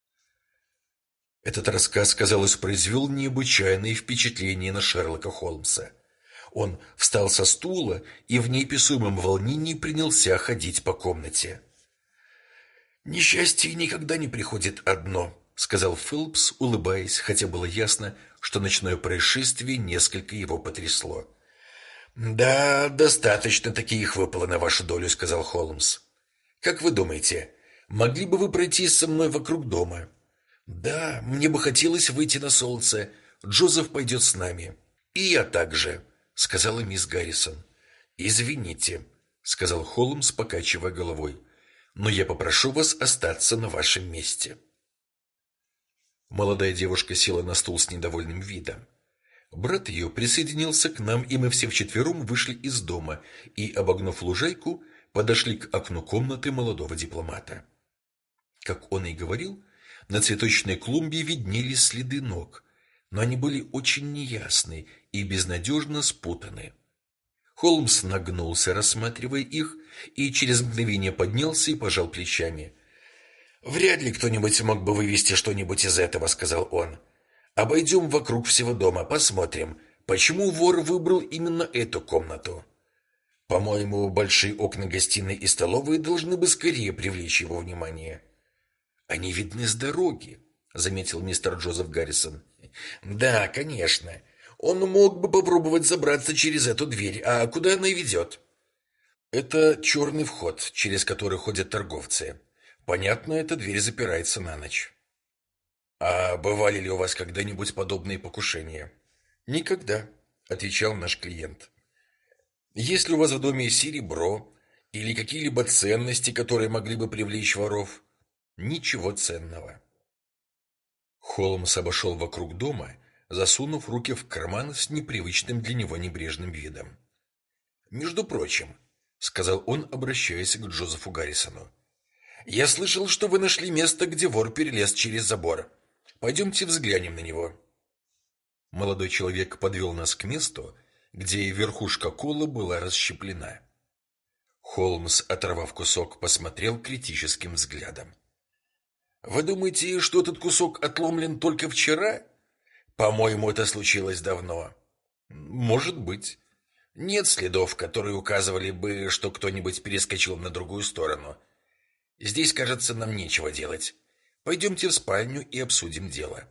Этот рассказ, казалось, произвел необычайное впечатление на Шерлока Холмса. Он встал со стула и в неописуемом волнении принялся ходить по комнате. «Несчастье никогда не приходит одно», — сказал Филлипс, улыбаясь, хотя было ясно, что ночное происшествие несколько его потрясло. «Да, достаточно таких выпало на вашу долю», — сказал Холмс. «Как вы думаете, могли бы вы пройтись со мной вокруг дома?» «Да, мне бы хотелось выйти на солнце. Джозеф пойдет с нами». «И я также», — сказала мисс Гаррисон. «Извините», — сказал Холмс, покачивая головой, «но я попрошу вас остаться на вашем месте». Молодая девушка села на стул с недовольным видом. Брат ее присоединился к нам, и мы все вчетвером вышли из дома и, обогнув лужайку, подошли к окну комнаты молодого дипломата. Как он и говорил, на цветочной клумбе виднелись следы ног, но они были очень неясны и безнадежно спутаны. Холмс нагнулся, рассматривая их, и через мгновение поднялся и пожал плечами. «Вряд ли кто-нибудь мог бы вывести что-нибудь из этого», — сказал он. «Обойдем вокруг всего дома, посмотрим, почему вор выбрал именно эту комнату. По-моему, большие окна гостиной и столовой должны бы скорее привлечь его внимание». «Они видны с дороги», — заметил мистер Джозеф Гаррисон. «Да, конечно. Он мог бы попробовать забраться через эту дверь. А куда она ведет? Это черный вход, через который ходят торговцы. Понятно, эта дверь запирается на ночь. А бывали ли у вас когда-нибудь подобные покушения? Никогда, отвечал наш клиент. Есть ли у вас в доме серебро или какие-либо ценности, которые могли бы привлечь воров? Ничего ценного. Холмс обошел вокруг дома, засунув руки в карман с непривычным для него небрежным видом. «Между прочим», — сказал он, обращаясь к Джозефу Гаррисону, «я слышал, что вы нашли место, где вор перелез через забор. Пойдемте взглянем на него». Молодой человек подвел нас к месту, где верхушка кола была расщеплена. Холмс, оторвав кусок, посмотрел критическим взглядом. «Вы думаете, что этот кусок отломлен только вчера? По-моему, это случилось давно». «Может быть. Нет следов, которые указывали бы, что кто-нибудь перескочил на другую сторону. Здесь, кажется, нам нечего делать. Пойдемте в спальню и обсудим дело».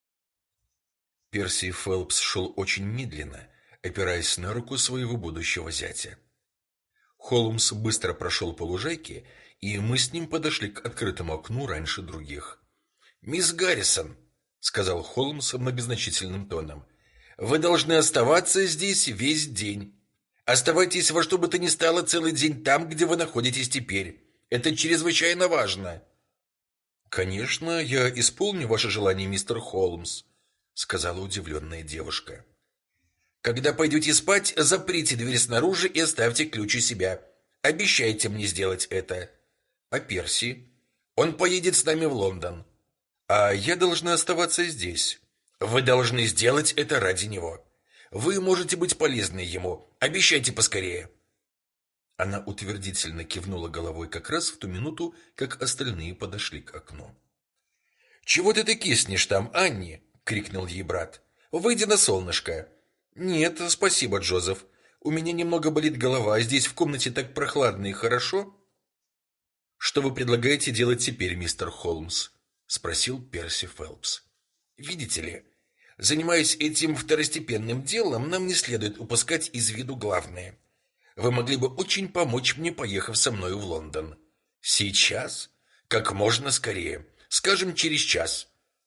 Перси Фелпс шел очень медленно, опираясь на руку своего будущего зятя. Холмс быстро прошел по лужайке, и мы с ним подошли к открытому окну раньше других. «Мисс Гаррисон», — сказал Холмс многозначительным тоном, — «вы должны оставаться здесь весь день. Оставайтесь во что бы то ни стало целый день там, где вы находитесь теперь. Это чрезвычайно важно». «Конечно, я исполню ваше желание, мистер Холмс», — сказала удивленная девушка. «Когда пойдете спать, заприте дверь снаружи и оставьте ключ у себя. Обещайте мне сделать это. А Перси? Он поедет с нами в Лондон. А я должна оставаться здесь. Вы должны сделать это ради него. Вы можете быть полезны ему. Обещайте поскорее». Она утвердительно кивнула головой как раз в ту минуту, как остальные подошли к окну. «Чего ты киснешь там, Анни?» — крикнул ей брат. «Выйди на солнышко». «Нет, спасибо, Джозеф. У меня немного болит голова, а здесь в комнате так прохладно и хорошо». «Что вы предлагаете делать теперь, мистер Холмс?» — спросил Перси Фелпс. «Видите ли, занимаясь этим второстепенным делом, нам не следует упускать из виду главное. Вы могли бы очень помочь мне, поехав со мной в Лондон. Сейчас? Как можно скорее. Скажем, через час».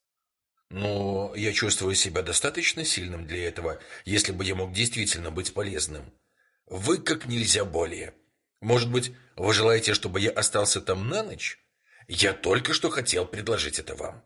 «Но я чувствую себя достаточно сильным для этого, если бы я мог действительно быть полезным. Вы как нельзя более. Может быть, вы желаете, чтобы я остался там на ночь? Я только что хотел предложить это вам».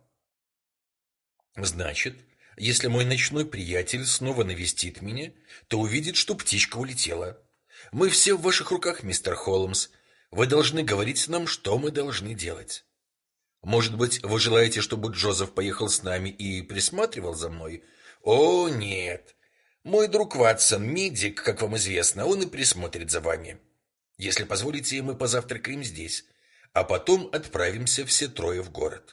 «Значит, если мой ночной приятель снова навестит меня, то увидит, что птичка улетела. Мы все в ваших руках, мистер Холмс. Вы должны говорить нам, что мы должны делать. Может быть, вы желаете, чтобы Джозеф поехал с нами и присматривал за мной? О, нет. Мой друг Ватсон, медик, как вам известно, он и присмотрит за вами. Если позволите, мы позавтракаем здесь, а потом отправимся все трое в город».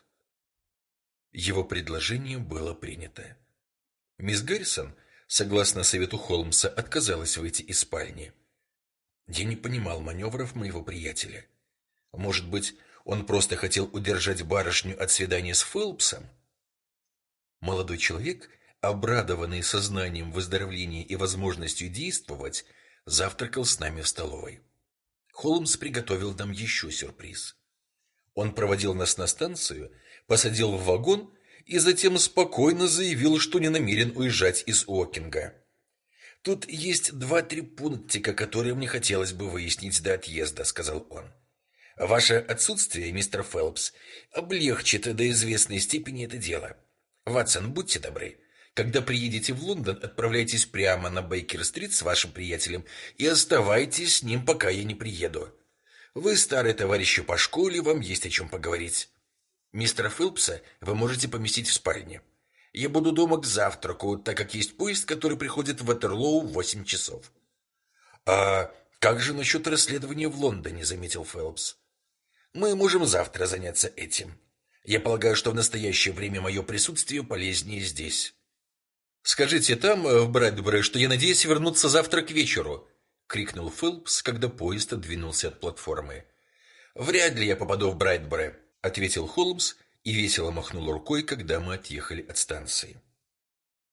Его предложение было принято. Мисс Гаррисон, согласно совету Холмса, отказалась выйти из спальни. Я не понимал маневров моего приятеля. Может быть, он просто хотел удержать барышню от свидания с Фелпсом? Молодой человек, обрадованный сознанием выздоровления и возможностью действовать, завтракал с нами в столовой. Холмс приготовил нам еще сюрприз. Он проводил нас на станцию, посадил в вагон и затем спокойно заявил, что не намерен уезжать из Уокинга. «Тут есть 2-3 пунктика, которые мне хотелось бы выяснить до отъезда», — сказал он. «Ваше отсутствие, мистер Фелпс, облегчит до известной степени это дело. Ватсон, будьте добры. Когда приедете в Лондон, отправляйтесь прямо на Бейкер-стрит с вашим приятелем и оставайтесь с ним, пока я не приеду. Вы старые товарищи по школе, вам есть о чем поговорить. Мистера Фелпса вы можете поместить в спальне. Я буду дома к завтраку, так как есть поезд, который приходит в Ватерлоу в 8 часов». «А как же насчет расследования в Лондоне?» — заметил Фелпс. «Мы можем завтра заняться этим. Я полагаю, что в настоящее время мое присутствие полезнее здесь». «Скажите там, в Брэдбери, что я надеюсь вернуться завтра к вечеру», — крикнул Фелпс, когда поезд двинулся от платформы. «Вряд ли я попаду в Брэдбери», — ответил Холмс и весело махнул рукой, когда мы отъехали от станции.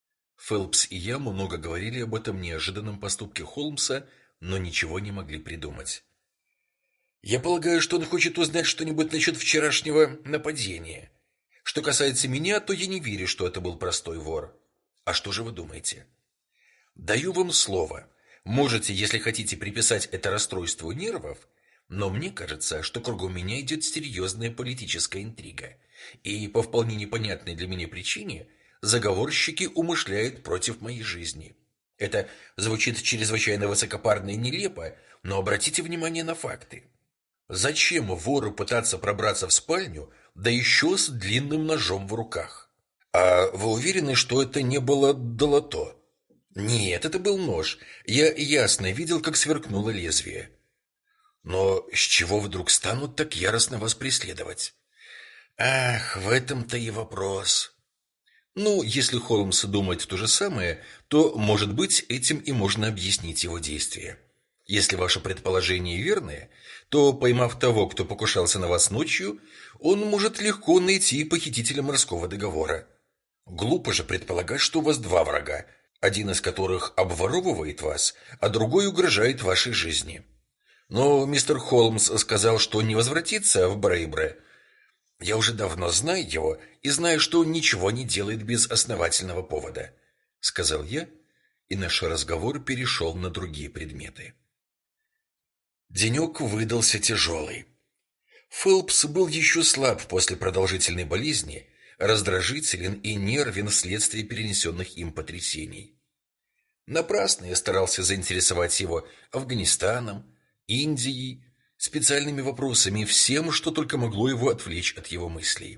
Фелпс и я много говорили об этом неожиданном поступке Холмса, но ничего не могли придумать. «Я полагаю, что он хочет узнать что-нибудь насчет вчерашнего нападения. Что касается меня, то я не верю, что это был простой вор. А что же вы думаете?» «Даю вам слово. Можете, если хотите, приписать это расстройству нервов, но мне кажется, что кругом меня идет серьезная политическая интрига, и по вполне непонятной для меня причине заговорщики умышляют против моей жизни. Это звучит чрезвычайно высокопарно и нелепо, но обратите внимание на факты. Зачем вору пытаться пробраться в спальню, да еще с длинным ножом в руках? А вы уверены, что это не было долото? Нет, это был нож. Я ясно видел, как сверкнуло лезвие. Но с чего вдруг станут так яростно вас преследовать? Ах, в этом-то и вопрос. Ну, если Холмс думает то же самое, то, может быть, этим и можно объяснить его действия. Если ваше предположение верное, то, поймав того, кто покушался на вас ночью, он может легко найти похитителя морского договора. Глупо же предполагать, что у вас два врага, один из которых обворовывает вас, а другой угрожает вашей жизни. Но мистер Холмс сказал, что не возвратится в Брейбре. Я уже давно знаю его и знаю, что он ничего не делает без основательного повода, сказал я, и наш разговор перешел на другие предметы. Денек выдался тяжелый. Фелпс был еще слаб после продолжительной болезни, раздражителен и нервен вследствие перенесенных им потрясений. Напрасно я старался заинтересовать его Афганистаном, Индией, специальными вопросами, всем, что только могло его отвлечь от его мыслей.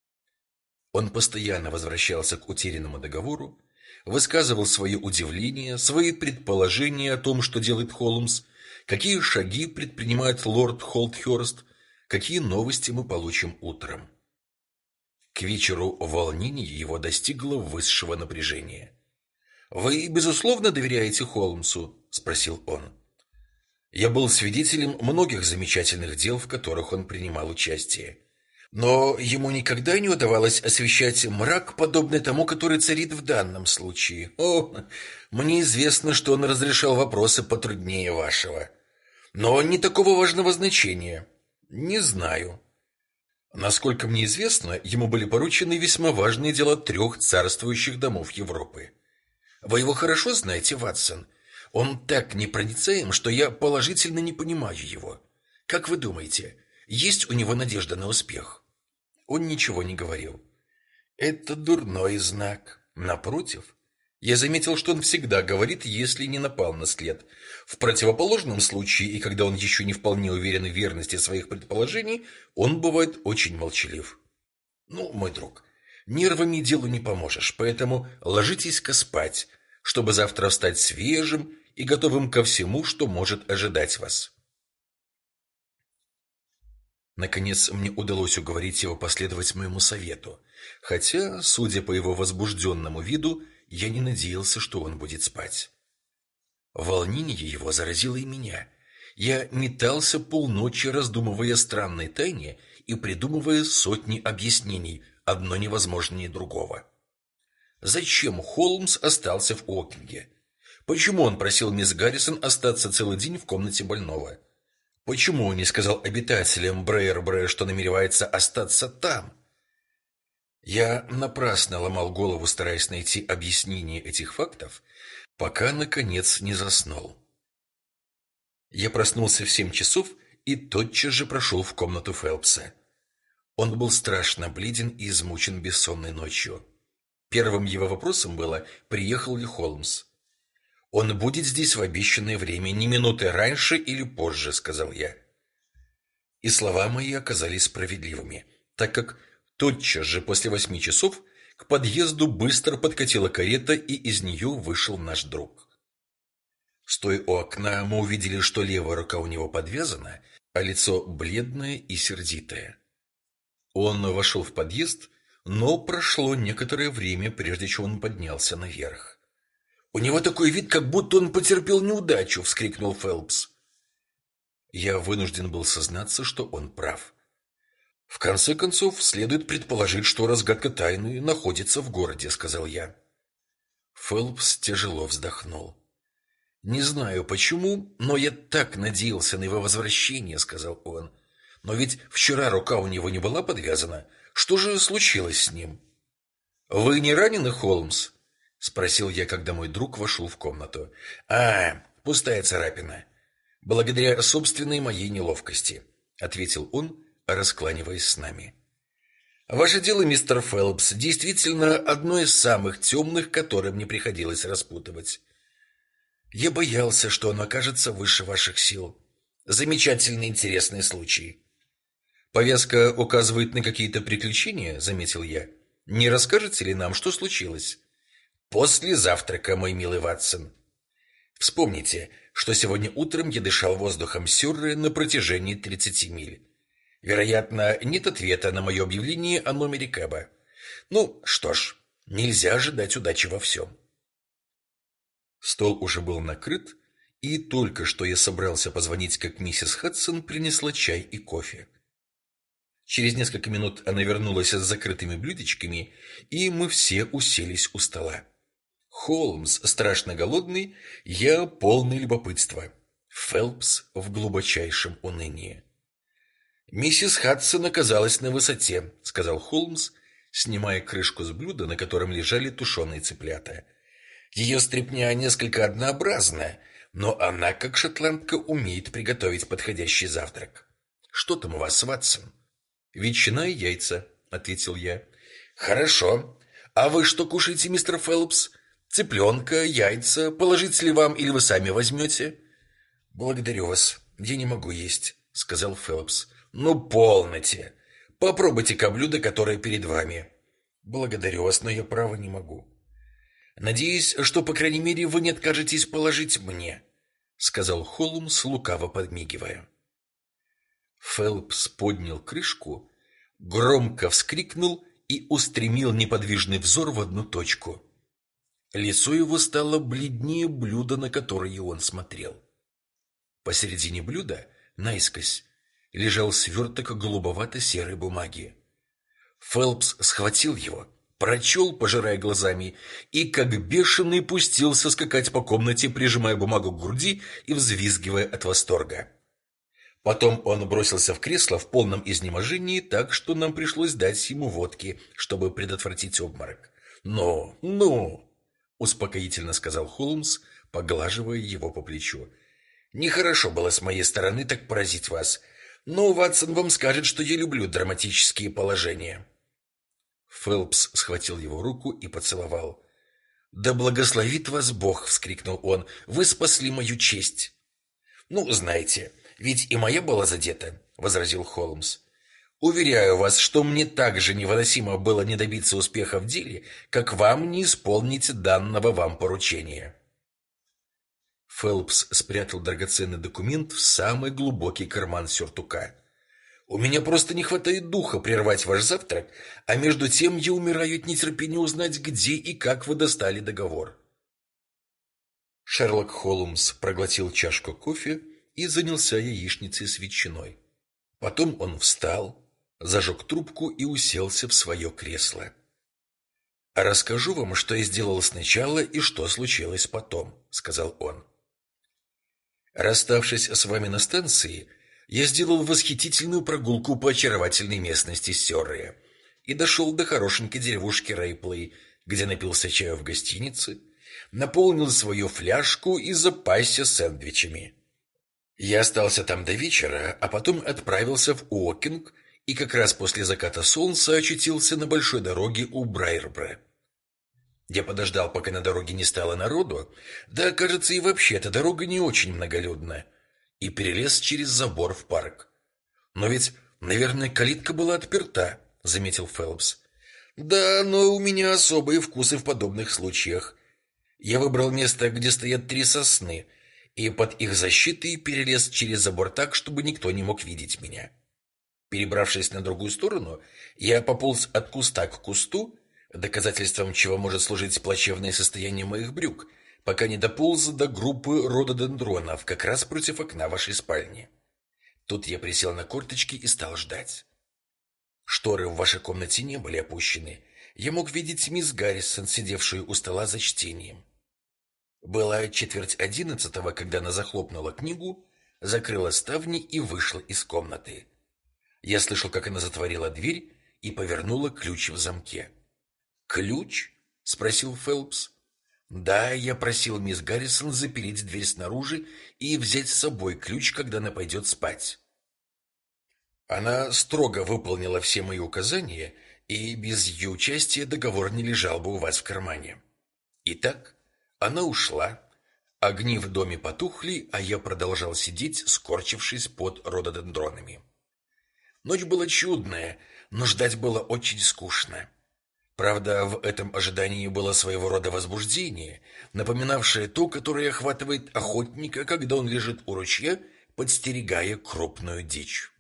Он постоянно возвращался к утерянному договору, высказывал свое удивление, свои предположения о том, что делает Холмс, какие шаги предпринимает лорд Холтхёрст, какие новости мы получим утром. К вечеру волнение его достигло высшего напряжения. «Вы, безусловно, доверяете Холмсу?» – спросил он. Я был свидетелем многих замечательных дел, в которых он принимал участие. Но ему никогда не удавалось освещать мрак, подобный тому, который царит в данном случае. О, мне известно, что он разрешал вопросы потруднее вашего. Но не такого важного значения. Не знаю. Насколько мне известно, ему были поручены весьма важные дела 3 царствующих домов Европы. Вы его хорошо знаете, Ватсон? Он так непроницаем, что я положительно не понимаю его. Как вы думаете, есть у него надежда на успех? Он ничего не говорил. Это дурной знак. Напротив, я заметил, что он всегда говорит, если не напал на след. В противоположном случае, и когда он еще не вполне уверен в верности своих предположений, он бывает очень молчалив. Ну, мой друг, нервами делу не поможешь, поэтому ложитесь-ка спать, чтобы завтра встать свежим и готовым ко всему, что может ожидать вас. Наконец, мне удалось уговорить его последовать моему совету, хотя, судя по его возбужденному виду, я не надеялся, что он будет спать. Волнение его заразило и меня. Я метался полночи, раздумывая о странной тайне и придумывая сотни объяснений, одно невозможнее другого. Зачем Холмс остался в Окинге? Почему он просил мисс Гаррисон остаться целый день в комнате больного? Почему он не сказал обитателям Брейербре, что намеревается остаться там? Я напрасно ломал голову, стараясь найти объяснение этих фактов, пока, наконец, не заснул. Я проснулся в 7 часов и тотчас же прошел в комнату Фелпса. Он был страшно бледен и измучен бессонной ночью. Первым его вопросом было, приехал ли Холмс. «Он будет здесь в обещанное время, ни минуты раньше или позже», — сказал я. И слова мои оказались справедливыми, так как тотчас же после 8 часов к подъезду быстро подкатила карета, и из нее вышел наш друг. Стоя у окна, мы увидели, что левая рука у него подвязана, а лицо бледное и сердитое. Он вошел в подъезд, но прошло некоторое время, прежде чем он поднялся наверх. «У него такой вид, как будто он потерпел неудачу!» — вскрикнул Фелпс. Я вынужден был сознаться, что он прав. «В конце концов, следует предположить, что разгадка тайны находится в городе», — сказал я. Фелпс тяжело вздохнул. «Не знаю почему, но я так надеялся на его возвращение», — сказал он. «Но ведь вчера рука у него не была подвязана. Что же случилось с ним?» «Вы не ранены, Холмс?» — спросил я, когда мой друг вошел в комнату. Пустая царапина. Благодаря собственной моей неловкости», — ответил он, раскланиваясь с нами. «Ваше дело, мистер Фелпс, действительно одно из самых темных, которые мне приходилось распутывать. Я боялся, что оно окажется выше ваших сил. Замечательно интересный случай». «Повязка указывает на какие-то приключения», — заметил я. «Не расскажете ли нам, что случилось?» «После завтрака, мой милый Ватсон. Вспомните, что сегодня утром я дышал воздухом Сюрры на протяжении 30 миль. Вероятно, нет ответа на мое объявление о номере Кэба. Ну, что ж, нельзя ожидать удачи во всем». Стол уже был накрыт, и только что я собрался позвонить, как миссис Хадсон принесла чай и кофе. Через несколько минут она вернулась с закрытыми блюдечками, и мы все уселись у стола. Холмс страшно голодный, я полный любопытства. Фелпс в глубочайшем унынии. «Миссис Хадсон оказалась на высоте», — сказал Холмс, снимая крышку с блюда, на котором лежали тушеные цыплята. «Ее стряпня несколько однообразна, но она, как шотландка, умеет приготовить подходящий завтрак. Что там у вас, Ватсон?» «Ветчина и яйца», — ответил я. «Хорошо. А вы что кушаете, мистер Фелпс? Цыпленка, яйца, положить ли вам, или вы сами возьмете?» «Благодарю вас. Я не могу есть», — сказал Фелпс. «Ну, полноте. Попробуйте-ка блюдо, которое перед вами». «Благодарю вас, но я право не могу». «Надеюсь, что, по крайней мере, вы не откажетесь положить мне», — сказал Холмс, лукаво подмигивая. Фелпс поднял крышку, громко вскрикнул и устремил неподвижный взор в одну точку. Лицо его стало бледнее блюда, на которое он смотрел. Посередине блюда, наискось, лежал сверток голубовато-серой бумаги. Фелпс схватил его, прочел, пожирая глазами, и как бешеный пустился скакать по комнате, прижимая бумагу к груди и взвизгивая от восторга. Потом он бросился в кресло в полном изнеможении, так что нам пришлось дать ему водки, чтобы предотвратить обморок. «Ну!» — успокоительно сказал Холмс, поглаживая его по плечу. «Нехорошо было с моей стороны так поразить вас, но Ватсон вам скажет, что я люблю драматические положения». Фелпс схватил его руку и поцеловал. «Да благословит вас Бог!» — вскрикнул он. «Вы спасли мою честь!» «Ну, знаете, ведь и моя была задета», — возразил Холмс. «Уверяю вас, что мне так же невыносимо было не добиться успеха в деле, как вам не исполнить данного вам поручения». Фелпс спрятал драгоценный документ в самый глубокий карман сюртука. «У меня просто не хватает духа прервать ваш завтрак, а между тем я умираю от нетерпения узнать, где и как вы достали договор». Шерлок Холмс проглотил чашку кофе и занялся яичницей с ветчиной. Потом он встал, зажег трубку и уселся в свое кресло. «Расскажу вам, что я сделал сначала и что случилось потом», — сказал он. «Расставшись с вами на станции, я сделал восхитительную прогулку по очаровательной местности Сёррея и дошел до хорошенькой деревушки Рейплей, где напился чаю в гостинице, наполнил свою фляжку и запасся сэндвичами. Я остался там до вечера, а потом отправился в Уокинг и как раз после заката солнца очутился на большой дороге у Брайербре. Я подождал, пока на дороге не стало народу, да, кажется, и вообще эта дорога не очень многолюдна, и перелез через забор в парк. «Но ведь, наверное, калитка была отперта», — заметил Фелпс. «Да, но у меня особые вкусы в подобных случаях. Я выбрал место, где стоят 3 сосны, и под их защитой перелез через забор так, чтобы никто не мог видеть меня. Перебравшись на другую сторону, я пополз от куста к кусту, доказательством чего может служить плачевное состояние моих брюк, пока не дополз до группы рододендронов как раз против окна вашей спальни. Тут я присел на корточки и стал ждать. Шторы в вашей комнате не были опущены. я мог видеть мисс Гаррисон, сидевшую у стола за чтением. Было 10:45, когда она захлопнула книгу, закрыла ставни и вышла из комнаты. Я слышал, как она затворила дверь и повернула ключ в замке. «Ключ?» — спросил Фелпс. «Да, я просил мисс Гаррисон запереть дверь снаружи и взять с собой ключ, когда она пойдет спать. Она строго выполнила все мои указания, и без ее участия договор не лежал бы у вас в кармане. Итак, она ушла, огни в доме потухли, а я продолжал сидеть, скорчившись под рододендронами. Ночь была чудная, но ждать было очень скучно. Правда, в этом ожидании было своего рода возбуждение, напоминавшее то, которое охватывает охотника, когда он лежит у ручья, подстерегая крупную дичь.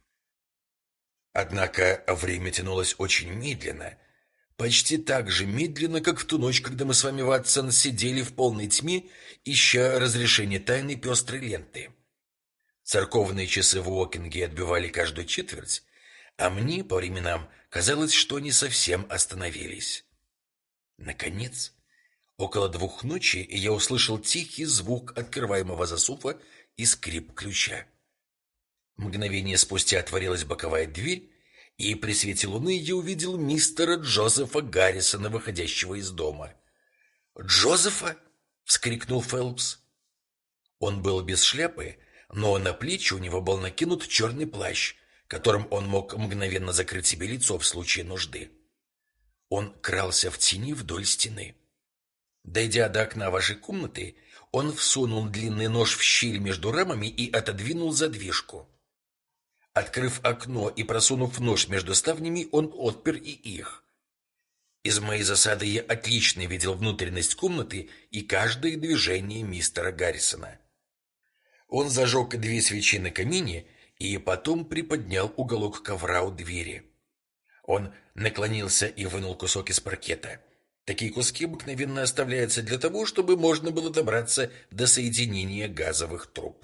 Однако время тянулось очень медленно, почти так же медленно, как в ту ночь, когда мы с вами, Ватсон, сидели в полной тьме, ища разрешение тайной пестрой ленты. Церковные часы в Уокинге отбивали каждую четверть, а мне по временам казалось, что они совсем остановились. Наконец, около 2 ночи я услышал тихий звук открываемого засува и скрип ключа. Мгновение спустя отворилась боковая дверь, и при свете луны я увидел мистера Джозефа Гаррисона, выходящего из дома. «Джозефа?» — вскрикнул Фелпс. Он был без шляпы, но на плечи у него был накинут черный плащ, которым он мог мгновенно закрыть себе лицо в случае нужды. Он крался в тени вдоль стены. Дойдя до окна вашей комнаты, он всунул длинный нож в щель между рамами и отодвинул задвижку. Открыв окно и просунув нож между ставнями, он отпер и их. Из моей засады я отлично видел внутренность комнаты и каждое движение мистера Гаррисона. Он зажег 2 свечи на камине и потом приподнял уголок ковра у двери. Он наклонился и вынул кусок из паркета. Такие куски обыкновенно оставляются для того, чтобы можно было добраться до соединения газовых труб.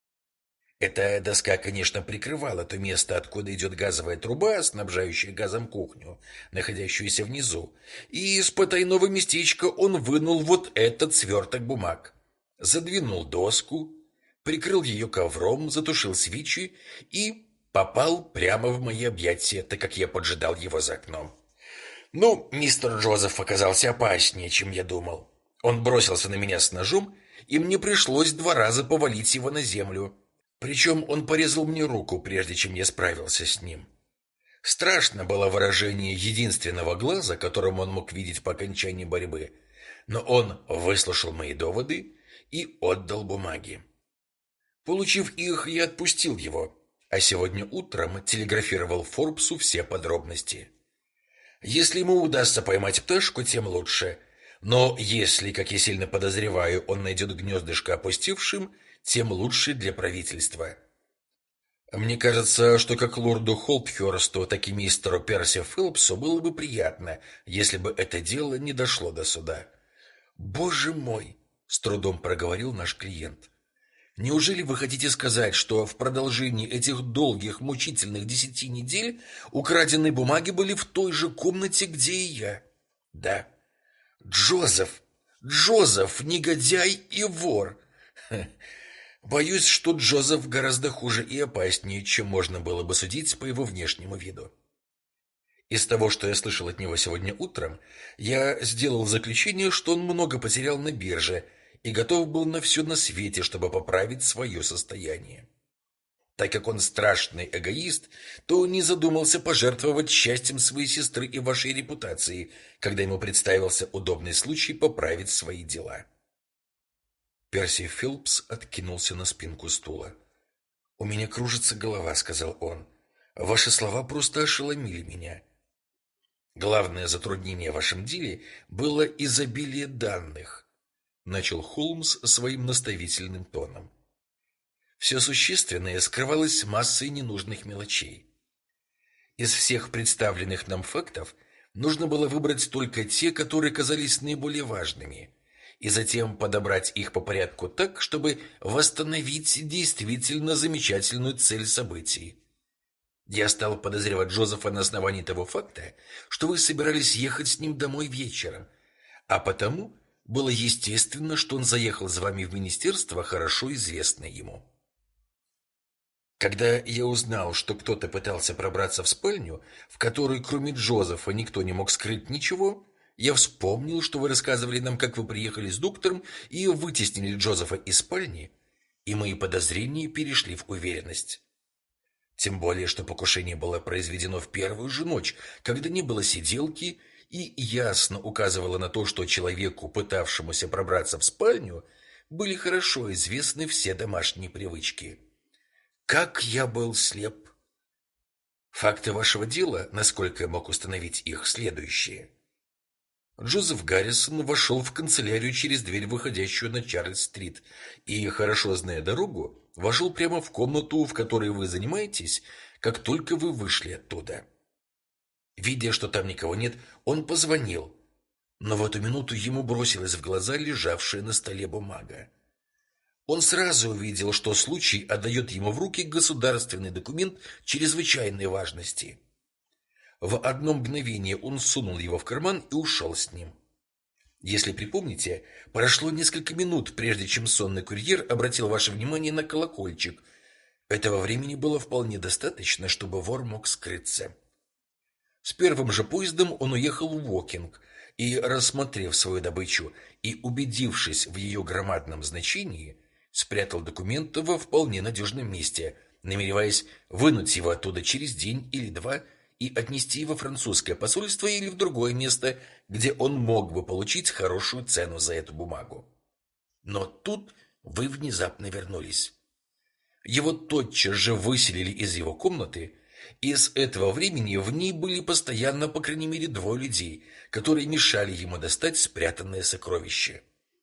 Эта доска, конечно, прикрывала то место, откуда идет газовая труба, снабжающая газом кухню, находящуюся внизу, и из потайного местечка он вынул вот этот сверток бумаг, задвинул доску, прикрыл ее ковром, затушил свечи и попал прямо в мои объятия, так как я поджидал его за окном. Ну, мистер Джозеф оказался опаснее, чем я думал. Он бросился на меня с ножом, и мне пришлось 2 раза повалить его на землю. Причем он порезал мне руку, прежде чем я справился с ним. Страшно было выражение единственного глаза, которым он мог видеть по окончании борьбы, но он выслушал мои доводы и отдал бумаги. Получив их, я отпустил его, а сегодня утром телеграфировал Форбсу все подробности. Если ему удастся поймать пташку, тем лучше. Но если, как я сильно подозреваю, он найдет гнездышко опустевшим, тем лучше для правительства. Мне кажется, что как лорду Холпхёрсту, так и мистеру Перси Филлипсу было бы приятно, если бы это дело не дошло до суда. «Боже мой!» — с трудом проговорил наш клиент. «Неужели вы хотите сказать, что в продолжении этих долгих, мучительных 10 недель украденные бумаги были в той же комнате, где и я?» «Да». «Джозеф! Джозеф, негодяй и вор!» Боюсь, что Джозеф гораздо хуже и опаснее, чем можно было бы судить по его внешнему виду. Из того, что я слышал от него сегодня утром, я сделал заключение, что он много потерял на бирже и готов был на все на свете, чтобы поправить свое состояние. Так как он страшный эгоист, то не задумался пожертвовать счастьем своей сестры и вашей репутации, когда ему представился удобный случай поправить свои дела. Перси Филлипс откинулся на спинку стула. «У меня кружится голова», — сказал он. «Ваши слова просто ошеломили меня». «Главное затруднение в вашем деле было изобилие данных», — начал Холмс своим наставительным тоном. «Все существенное скрывалось массой ненужных мелочей. Из всех представленных нам фактов нужно было выбрать только те, которые казались наиболее важными, и затем подобрать их по порядку так, чтобы восстановить действительно замечательную цель событий. Я стал подозревать Джозефа на основании того факта, что вы собирались ехать с ним домой вечером, а потому было естественно, что он заехал за вами в министерство, хорошо известное ему. Когда я узнал, что кто-то пытался пробраться в спальню, в которой кроме Джозефа никто не мог скрыть ничего, я вспомнил, что вы рассказывали нам, как вы приехали с доктором и вытеснили Джозефа из спальни, и мои подозрения перешли в уверенность. Тем более, что покушение было произведено в первую же ночь, когда не было сиделки, и ясно указывало на то, что человеку, пытавшемуся пробраться в спальню, были хорошо известны все домашние привычки. Как я был слеп! Факты вашего дела, насколько я мог установить их, следующие. Джозеф Гаррисон вошел в канцелярию через дверь, выходящую на Чарльз-стрит, и, хорошо зная дорогу, вошел прямо в комнату, в которой вы занимаетесь, как только вы вышли оттуда. Видя, что там никого нет, он позвонил, но в эту минуту ему бросилась в глаза лежавшая на столе бумага. Он сразу увидел, что случай отдает ему в руки государственный документ чрезвычайной важности. В одно мгновение он сунул его в карман и ушел с ним. Если припомните, прошло несколько минут, прежде чем сонный курьер обратил ваше внимание на колокольчик. Этого времени было вполне достаточно, чтобы вор мог скрыться. С первым же поездом он уехал в Уокинг и, рассмотрев свою добычу и убедившись в ее громадном значении, спрятал документ во вполне надежном месте, намереваясь вынуть его оттуда через день или два и отнести во французское посольство или в другое место, где он мог бы получить хорошую цену за эту бумагу. Но тут вы внезапно вернулись. Его тотчас же выселили из его комнаты, и с этого времени в ней были постоянно, по крайней мере, двое людей, которые мешали ему достать спрятанное сокровище.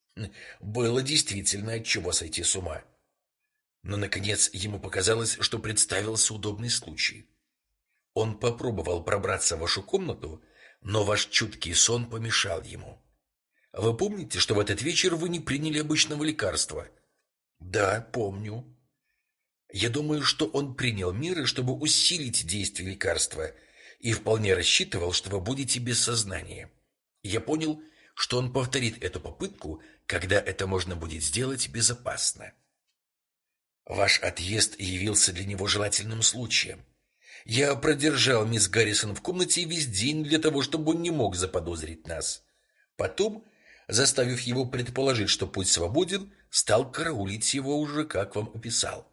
Было действительно от чего сойти с ума. Но, наконец, ему показалось, что представился удобный случай. Он попробовал пробраться в вашу комнату, но ваш чуткий сон помешал ему. Вы помните, что в этот вечер вы не приняли обычного лекарства? Да, помню. Я думаю, что он принял меры, чтобы усилить действие лекарства, и вполне рассчитывал, что вы будете без сознания. Я понял, что он повторит эту попытку, когда это можно будет сделать безопасно. Ваш отъезд явился для него желательным случаем. Я продержал мисс Гаррисон в комнате весь день для того, чтобы он не мог заподозрить нас. Потом, заставив его предположить, что путь свободен, стал караулить его уже, как вам описал.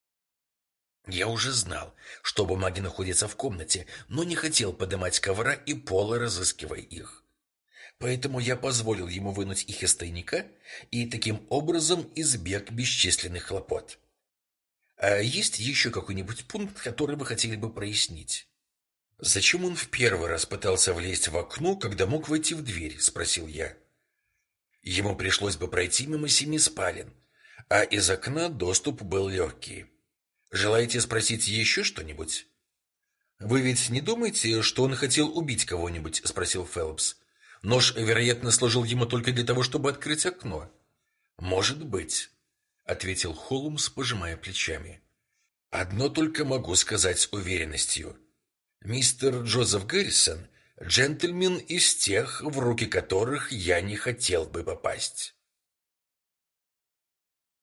Я уже знал, что бумаги находятся в комнате, но не хотел поднимать ковра и пола, разыскивая их. Поэтому я позволил ему вынуть их из тайника и таким образом избег бесчисленных хлопот. А есть еще какой-нибудь пункт, который вы хотели бы прояснить? Зачем он в первый раз пытался влезть в окно, когда мог войти в дверь, спросил я. Ему пришлось бы пройти мимо 7 спален, а из окна доступ был легкий. Желаете спросить еще что-нибудь? Вы ведь не думаете, что он хотел убить кого-нибудь, спросил Фелпс. Нож, вероятно, служил ему только для того, чтобы открыть окно. Может быть, ответил Холмс, пожимая плечами. Одно только могу сказать с уверенностью. Мистер Джозеф Гаррисон — джентльмен из тех, в руки которых я не хотел бы попасть.